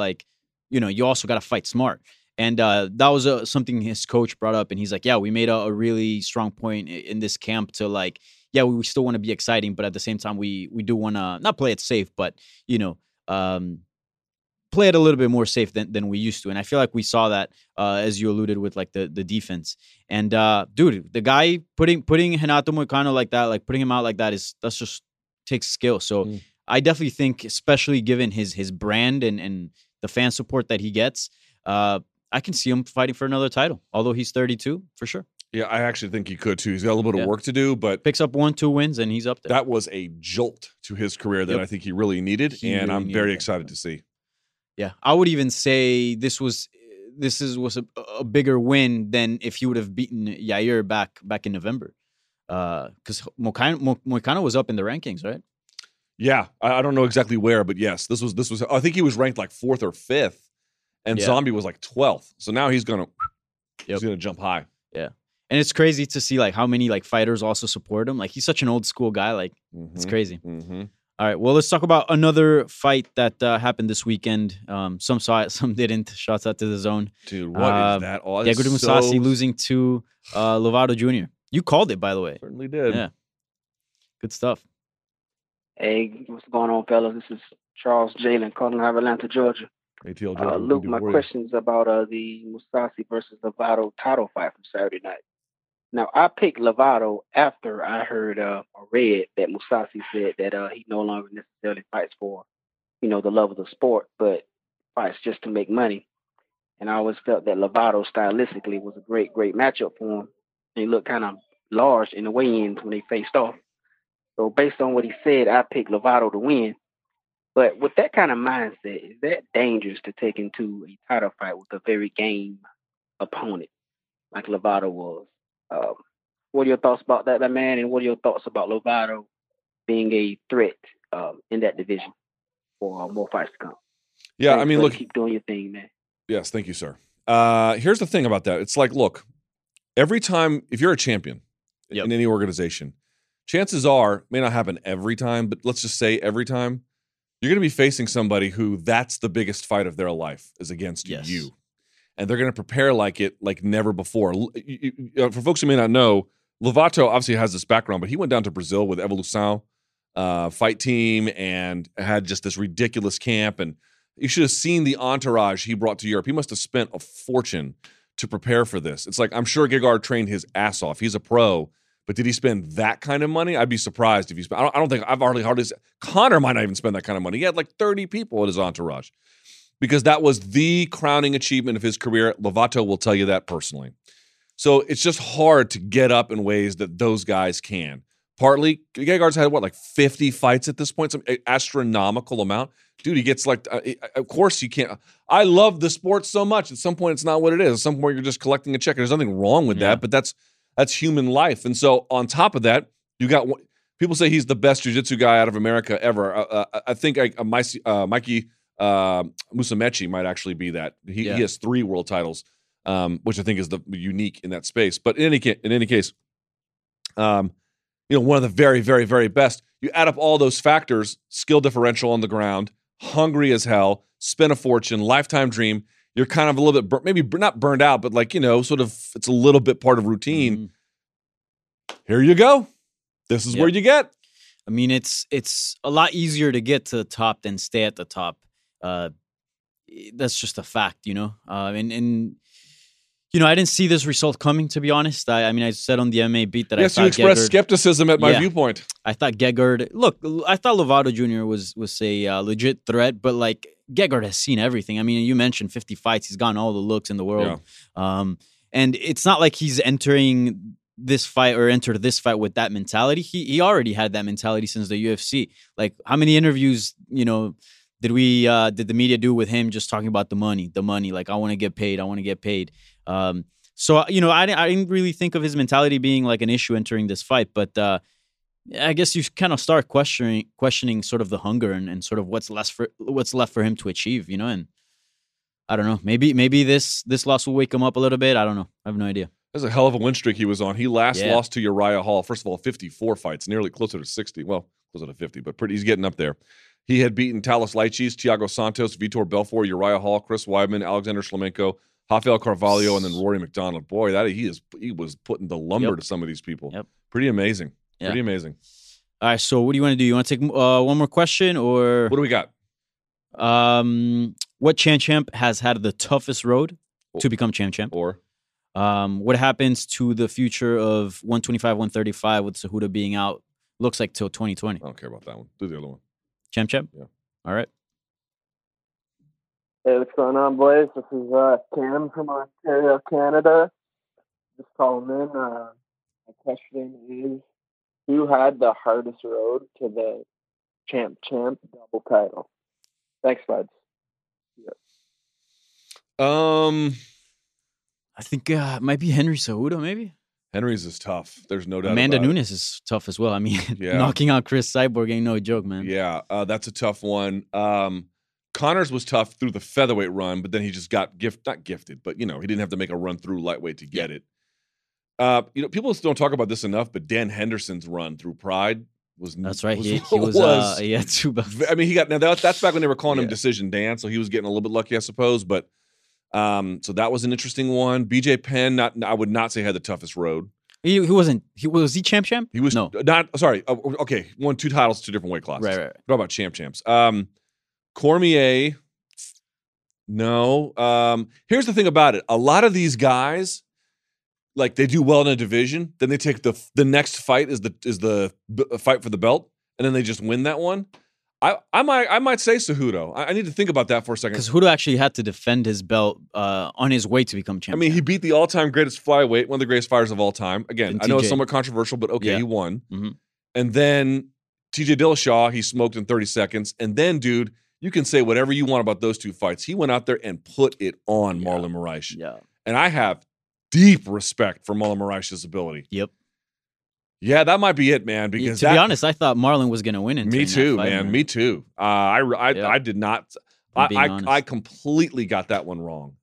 you also got to fight smart. And that was something his coach brought up, and he's like, yeah, we made a really strong point in this camp to yeah, we still want to be exciting, but at the same time, we do want to not play it safe, but play it a little bit more safe than we used to. And I feel like we saw that as you alluded with the defense. And dude, the guy putting Renato Moicano like that, putting him out like that that's just takes skill. So I definitely think, especially given his brand and the fan support that he gets, I can see him fighting for another title. Although he's 32, for sure. Yeah, I actually think he could too. He's got a little bit of work to do, but picks up 1-2 wins and he's up there. That was a jolt to his career that I think he really needed, I'm very excited to see. Yeah, I would even say this was a bigger win than if he would have beaten Yair back in November, because Moicano was up in the rankings, right? Yeah, I don't know exactly where, but yes, this was. I think he was ranked like 4th or 5th, and Zombie was like 12th. So now he's gonna jump high. Yeah, and it's crazy to see like how many like fighters also support him. Like he's such an old school guy. Like it's crazy. Mm-hmm. All right, well, let's talk about another fight that happened this weekend. Some saw it, some didn't. Shouts out to the Zone. Dude, what is that? Oh, Gegard Mousasi losing to Lovato Jr. You called it, by the way. Certainly did. Yeah, good stuff. Hey, what's going on, fellas? This is Charles Jalen calling out of Atlanta, Georgia. ATL Georgia. Luke, my question's about the Mousasi versus Lovato title fight from Saturday night. Now, I picked Lovato after I heard or read that Mousasi said that he no longer necessarily fights for, the love of the sport, but fights just to make money. And I always felt that Lovato stylistically was a great, great matchup for him. And he looked kind of large in the weigh-ins when they faced off. So based on what he said, I picked Lovato to win. But with that kind of mindset, is that dangerous to take into a title fight with a very game opponent like Lovato was? What are your thoughts about that, man? And what are your thoughts about Lovato being a threat in that division for more fights to come? Yeah, Thanks, I mean, buddy. look. Keep doing your thing, man. Yes, thank you, sir. Here's the thing about that. It's like, look, every time, if you're a champion in any organization, chances are, may not happen every time, but let's just say every time, you're going to be facing somebody who that's the biggest fight of their life is against you. And they're going to prepare like never before. For folks who may not know, Lovato obviously has this background, but he went down to Brazil with Evolução fight team and had just this ridiculous camp. And you should have seen the entourage he brought to Europe. He must have spent a fortune to prepare for this. It's like, I'm sure Gegard trained his ass off. He's a pro, but did he spend that kind of money? I'd be surprised if he spent. I don't think I've hardly. Conor might not even spend that kind of money. He had like 30 people at his entourage because that was the crowning achievement of his career. Lovato will tell you that personally. So it's just hard to get up in ways that those guys can. Partly, Gegard's had like 50 fights at this point, some astronomical amount. Dude, he gets like, of course you can't. I love the sport so much. At some point, it's not what it is. At some point, you're just collecting a check. There's nothing wrong with that, but that's human life. And so on top of that, you got people say he's the best jiu-jitsu guy out of America ever. I think Mikey Musumeci might actually be that. He has 3 world titles, which I think is the unique in that space. But in any case, one of the very, very, very best. You add up all those factors: skill differential on the ground, hungry as hell, spent a fortune, lifetime dream. You're kind of a little bit maybe not burned out, but like sort of it's a little bit part of routine. Mm-hmm. Here you go. This is where you get. I mean, it's a lot easier to get to the top than stay at the top. That's just a fact, and I didn't see this result coming, to be honest. I said on the MMA beat that I thought you expressed skepticism at my viewpoint. I thought Gegard. Look, I thought Lovato Jr. was a legit threat, but like Gegard has seen everything. I mean, you mentioned 50 fights. He's gotten all the looks in the world, and it's not like he's entered this fight with that mentality. He already had that mentality since the UFC. Like, how many interviews did the media do with him just talking about the money? Like, I want to get paid. So I didn't really think of his mentality being like an issue entering this fight, but I guess you kind of start questioning sort of the hunger and sort of what's left for him to achieve, and I don't know. Maybe this loss will wake him up a little bit. I don't know. I have no idea. That's a hell of a win streak he was on. He lost to Uriah Hall. First of all, 54 fights, nearly closer to 60. Well, closer to 50, but he's getting up there. He had beaten Talis Laichis, Thiago Santos, Vitor Belfort, Uriah Hall, Chris Weidman, Alexander Shlemenko, Rafael Carvalho, and then Rory McDonald. Boy, he was putting the lumber to some of these people. Yep. Pretty amazing. Yeah. Pretty amazing. All right, so what do you want to do? You want to take one more question, or what do we got? What champ has had the toughest road to become champ? Or what happens to the future of 125, 135 with Cejudo being out? Looks like till 2020. I don't care about that one. Do the other one. Champ? Yeah. All right. Hey, what's going on, boys? This is Cam from Ontario, Canada. Just calling in. My question is, who had the hardest road to the champ double title? Thanks, buds. I think it might be Henry Cejudo, maybe. Henry's is tough. There's no doubt. Amanda about Nunes is tough as well. I mean, Yeah. knocking out Chris Cyborg ain't no joke, man. Yeah, that's a tough one. Connors was tough through the featherweight run, but then he just got not gifted, but he didn't have to make a run through lightweight to get it. People don't talk about this enough, but Dan Henderson's run through Pride was That's right. Was, He had 2 belts. I mean, that's back when they were calling him Decision Dan, so he was getting a little bit lucky, I suppose. But so that was an interesting one. BJ Penn, I would not say had the toughest road. He wasn't. Was he champ? He was no. Not sorry. Okay, won 2 titles, 2 different weight classes. Right. What about champs? Cormier. No. Here's the thing about it. A lot of these guys, like, they do well in a division, then they take the next fight is the fight for the belt, and then they just win that one. I might say Cejudo. I need to think about that for a second. Because Cejudo actually had to defend his belt on his way to become champion. I mean, he beat the all-time greatest flyweight, one of the greatest fighters of all time. Again, I know it's somewhat controversial, but okay, he won. Mm-hmm. And then TJ Dillashaw, he smoked in 30 seconds. And then, dude, you can say whatever you want about those 2 fights. He went out there and put it on Marlon Moraes. Yeah. And I have deep respect for Marlon Moraes' ability. Yep. Yeah, that might be it, man. Because to be honest, I thought Marlon was going to win. Me too, man. Me too. I did not. I completely got that one wrong.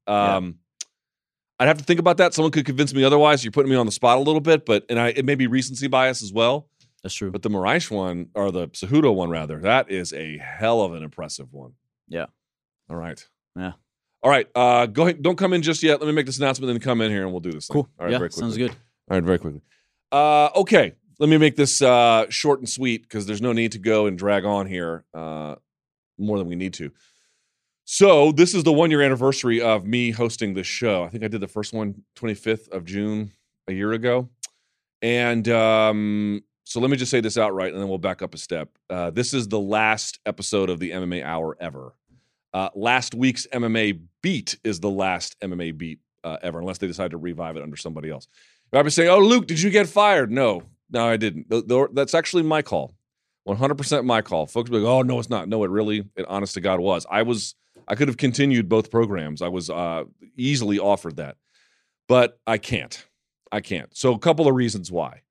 I'd have to think about that. Someone could convince me otherwise. You're putting me on the spot a little bit, but it may be recency bias as well. That's true. But the Moraes one, or the Cejudo one rather, that is a hell of an impressive one. Yeah. All right. Yeah. All right. Go ahead. Don't come in just yet. Let me make this announcement, then come in here and we'll do this thing. Cool. All right. Yeah, very quickly. sounds good. All right. Very quickly. Okay. Let me make this short and sweet because there's no need to go and drag on here more than we need to. So this is the 1-year anniversary of me hosting this show. I think I did the first one 25th of June a year ago. And so let me just say this outright and then we'll back up a step. This is the last episode of the MMA Hour ever. Last week's MMA Beat is the last MMA Beat ever, unless they decide to revive it under somebody else. I've been saying, oh, Luke, did you get fired? No, I didn't. That's actually my call. 100% my call. Folks be like, oh, no, it's not. No, it honest to God was. I could have continued both programs. I was easily offered that. But I can't. So a couple of reasons why.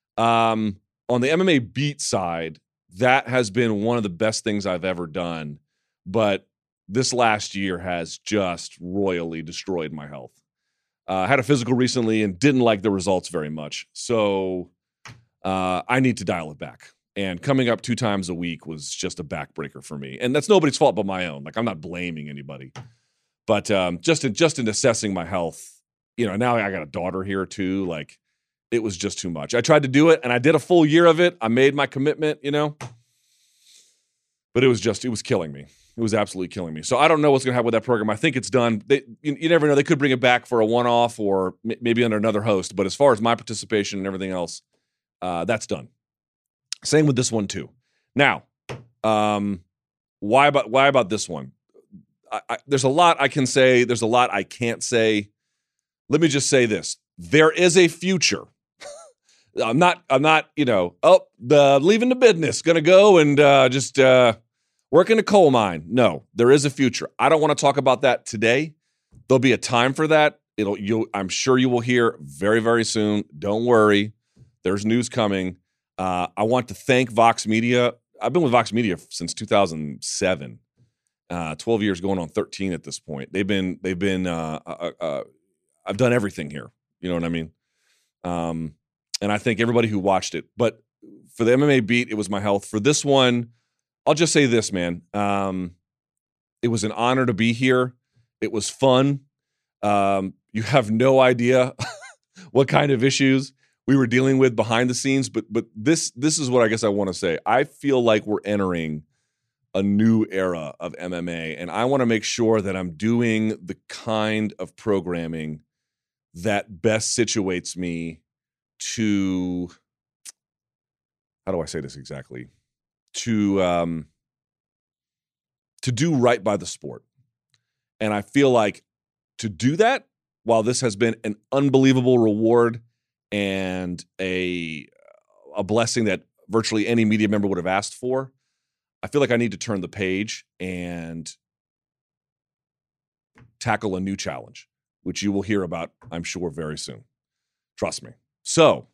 On the MMA Beat side, that has been one of the best things I've ever done. But this last year has just royally destroyed my health. I had a physical recently and didn't like the results very much. So I need to dial it back. And coming up 2 times a week was just a backbreaker for me. And that's nobody's fault but my own. Like, I'm not blaming anybody. But just in assessing my health, now I got a daughter here too. Like, it was just too much. I tried to do it, and I did a full year of it. I made my commitment, But it was killing me. It was absolutely killing me. So I don't know what's going to happen with that program. I think it's done. You never know. They could bring it back for a one-off or maybe under another host. But as far as my participation and everything else, that's done. Same with this one too. Now, why about this one? There's a lot I can say. There's a lot I can't say. Let me just say this: there is a future. I'm not. The leaving the business, gonna go and just work in a coal mine. No, there is a future. I don't want to talk about that today. There'll be a time for that. I'm sure you will hear very, very soon. Don't worry. There's news coming. I want to thank Vox Media. I've been with Vox Media since 2007. 12 years going on 13 at this point. They've been. I've done everything here. You know what I mean? And I thank everybody who watched it. But for the MMA Beat, it was my health. For this one, I'll just say this, man. It was an honor to be here. It was fun. You have no idea what kind of issues we were dealing with behind the scenes. But this is what I guess I want to say. I feel like we're entering a new era of MMA, and I want to make sure that I'm doing the kind of programming that best situates me to, how do I say this exactly? To do right by the sport. And I feel like to do that, while this has been an unbelievable reward and a blessing that virtually any media member would have asked for, I feel like I need to turn the page and tackle a new challenge, which you will hear about, I'm sure, very soon. Trust me. So,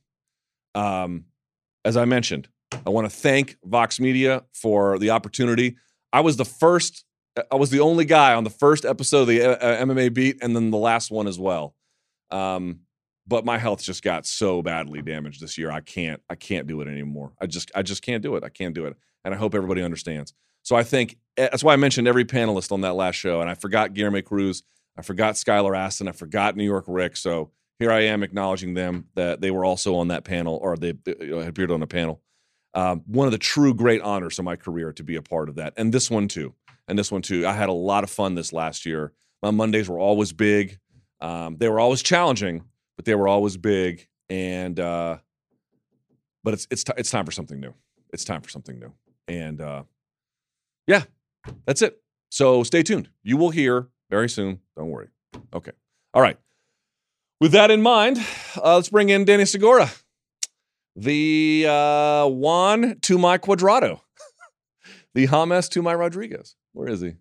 as I mentioned, I want to thank Vox Media for the opportunity. I was the only guy on the first episode of the MMA Beat, and then the last one as well. But my health just got so badly damaged this year. I can't do it anymore. I just can't do it. I can't do it. And I hope everybody understands. So I think that's why I mentioned every panelist on that last show. And I forgot Guilherme Cruz. I forgot Skylar Aston. I forgot New York Rick. So here I am acknowledging them that they were also on that panel, or they had appeared on a panel. One of the true great honors of my career to be a part of that. And this one too. I had a lot of fun this last year. My Mondays were always big. They were always challenging, but they were always big. And but it's time for something new. It's time for something new. And yeah, that's it. So stay tuned. You will hear very soon. Don't worry. Okay. All right. With that in mind, let's bring in Danny Segura, the Juan to my Cuadrado, the James to my Rodriguez. Where is he?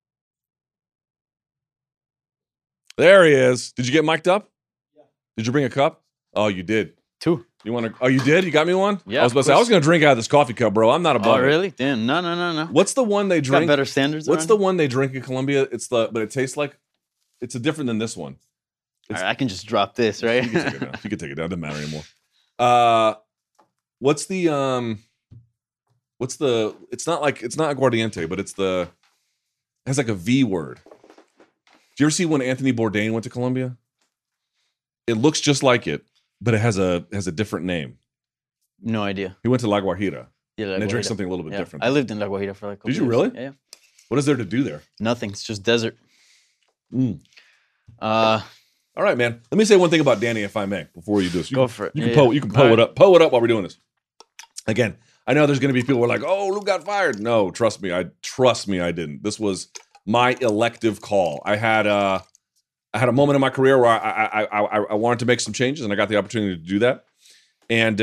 There he is. Did you get mic'd up? Yeah. Did you bring a cup? Oh, you did. 2. You want to? Oh, you did? You got me one? Yeah. I was about to say, I was going to drink out of this coffee cup, bro. I'm not above it. Oh, really? Damn. No. What's the one they drink? Got better standards. What's the one they drink in Colombia? But it tastes like, it's different than this one. All right, I can just drop this, right? You can take it down. It doesn't matter anymore. What's the, it's not aguardiente, but it has like a V word. Did you ever see when Anthony Bourdain went to Colombia? It looks just like it, but it has a different name. No idea. He went to La Guajira. Yeah, and they drink something a little bit different. I lived in La Guajira for like a couple Did you years. really? Yeah. What is there to do there? Nothing. It's just desert. All right, man. Let me say one thing about Danny, if I may, before you do this. Go for it. You can Poe it up while we're doing this. Again, I know there's going to be people who are like, "Oh, Luke got fired." No, trust me, I didn't. This was my elective call. I had a moment in my career where I wanted to make some changes, and I got the opportunity to do that. And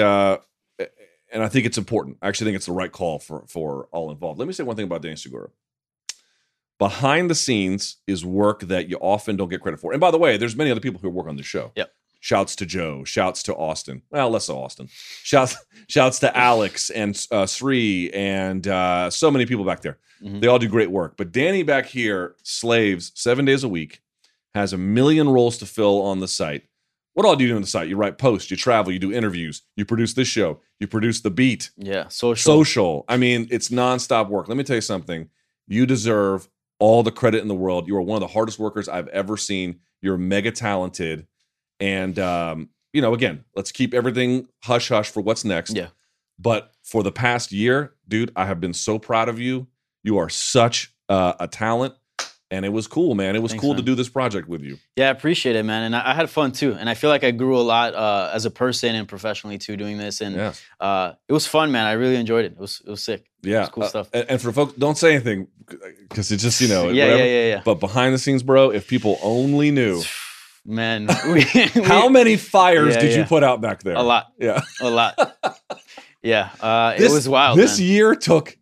I think it's important. I actually think it's the right call for all involved. Let me say one thing about Danny Segura. Behind the scenes is work that you often don't get credit for. And by the way, there's many other people who work on the show. Yep. Shouts to Joe. Shouts to Austin. Well, less so Austin. Shouts to Alex and Sri and so many people back there. Mm-hmm. They all do great work. But Danny back here slaves 7 days a week, has 1 million roles to fill on the site. What all do you do on the site? You write posts, you travel, you do interviews, you produce this show, you produce The Beat. Yeah, social. I mean, it's nonstop work. Let me tell you something. You deserve all the credit in the world. You are one of the hardest workers I've ever seen. You're mega talented. And, again, let's keep everything hush-hush for what's next. Yeah. But for the past year, dude, I have been so proud of you. You are such a talent. And it was cool, man. It was cool to do this project with you. Yeah, I appreciate it, man. And I had fun, too. And I feel like I grew a lot as a person and professionally, too, doing this. And it was fun, man. I really enjoyed it. It was sick. Yeah. It was cool stuff. And for folks, don't say anything because it's just, Yeah. But behind the scenes, bro, if people only knew. Man. How many fires did you put out back there? A lot. Yeah. A lot. Yeah. It was wild, This year took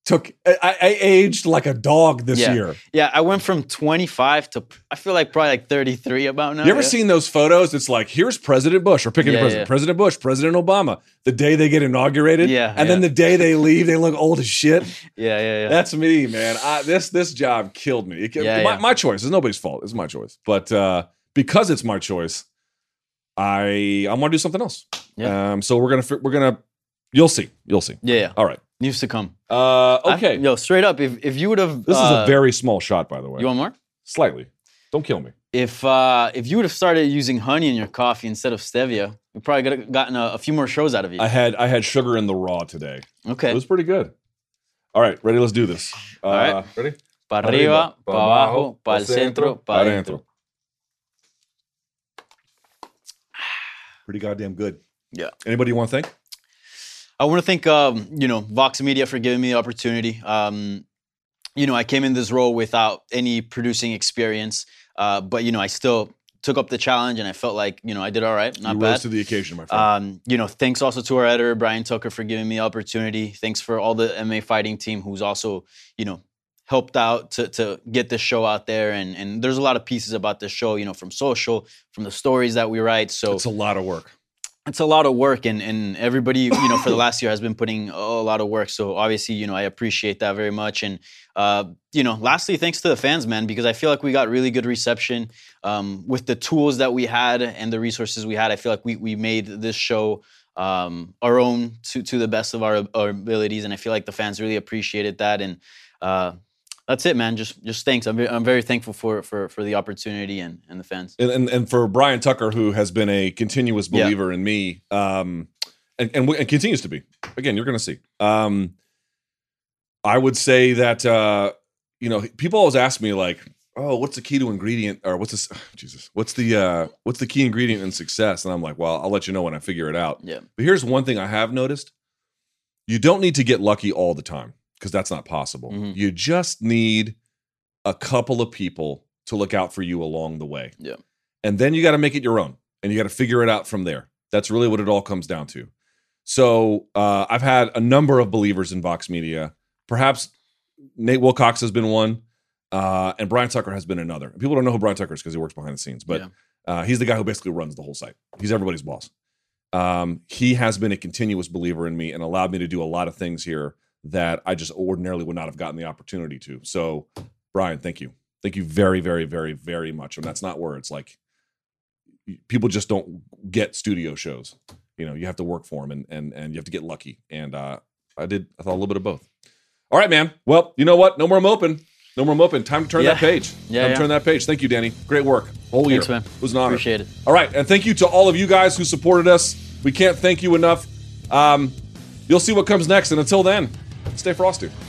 I aged like a dog this year. Yeah, I went from 25 to I feel like probably like 33 about now. You ever seen those photos? It's like, here's President Bush, or picking a president. Yeah. President Bush, President Obama. The day they get inaugurated. And then the day they leave, they look old as shit. Yeah. That's me, man. This job killed me. My choice. It's nobody's fault. It's my choice. But because it's my choice, I want to do something else. Yeah. So we're gonna you'll see. Yeah. All right. News to come. Okay. Straight up, if you would have... This is a very small shot, by the way. You want more? Slightly. Don't kill me. If you would have started using honey in your coffee instead of stevia, we probably could have gotten a few more shows out of you. I had sugar in the raw today. Okay. It was pretty good. All right. Ready? Let's do this. All right. Ready? Pa arriba, pa abajo, pa el centro, pa adentro. Pretty goddamn good. Yeah. Anybody you want to thank? I want to thank, Vox Media for giving me the opportunity. I came in this role without any producing experience, but, I still took up the challenge and I felt like, I did all right. Not bad. You rose to the occasion, my friend. Thanks also to our editor, Brian Tucker, for giving me the opportunity. Thanks for all the MMA fighting team who's also, helped out to get this show out there. And there's a lot of pieces about this show, from social, from the stories that we write. So it's a lot of work. it's a lot of work, and everybody, you know, for the last year has been putting a lot of work. So obviously, you know, I appreciate that very much. And, you know, lastly, thanks to the fans, man, because I feel like we got really good reception with the tools that we had and the resources we had. I feel like we made this show our own to the best of our abilities. And I feel like the fans really appreciated that. And that's it, man. Just thanks. I'm very thankful for the opportunity and the fans. And for Brian Tucker, who has been a continuous believer in me, and continues to be. Again, you're going to see. I would say that you know, people always ask me like, "Oh, what's the key to ingredient?" Or what's this? What's the key ingredient in success? And I'm like, "Well, I'll let you know when I figure it out." Yeah. But here's one thing I have noticed: you don't need to get lucky all the time, because that's not possible. Mm-hmm. You just need a couple of people to look out for you along the way. Yeah. And then you got to make it your own, and you got to figure it out from there. That's really what it all comes down to. So I've had a number of believers in Vox Media. Perhaps Nate Wilcox has been one, and Brian Tucker has been another. And people don't know who Brian Tucker is because he works behind the scenes, but he's the guy who basically runs the whole site. He's everybody's boss. He has been a continuous believer in me and allowed me to do a lot of things here that I just ordinarily would not have gotten the opportunity to. So, Brian, thank you. Thank you very, very, very, very much. And that's not words. Like, people just don't get studio shows. You know, you have to work for them, and you have to get lucky. And I thought a little bit of both. All right, man. Well, you know what? No more moping. No more moping. Time to turn that page. Time to turn that page. Thank you, Danny. Great work. Whole year. Thanks, man. It was an honor. Appreciate it. All right. And thank you to all of you guys who supported us. We can't thank you enough. You'll see what comes next. And until then, stay frosty.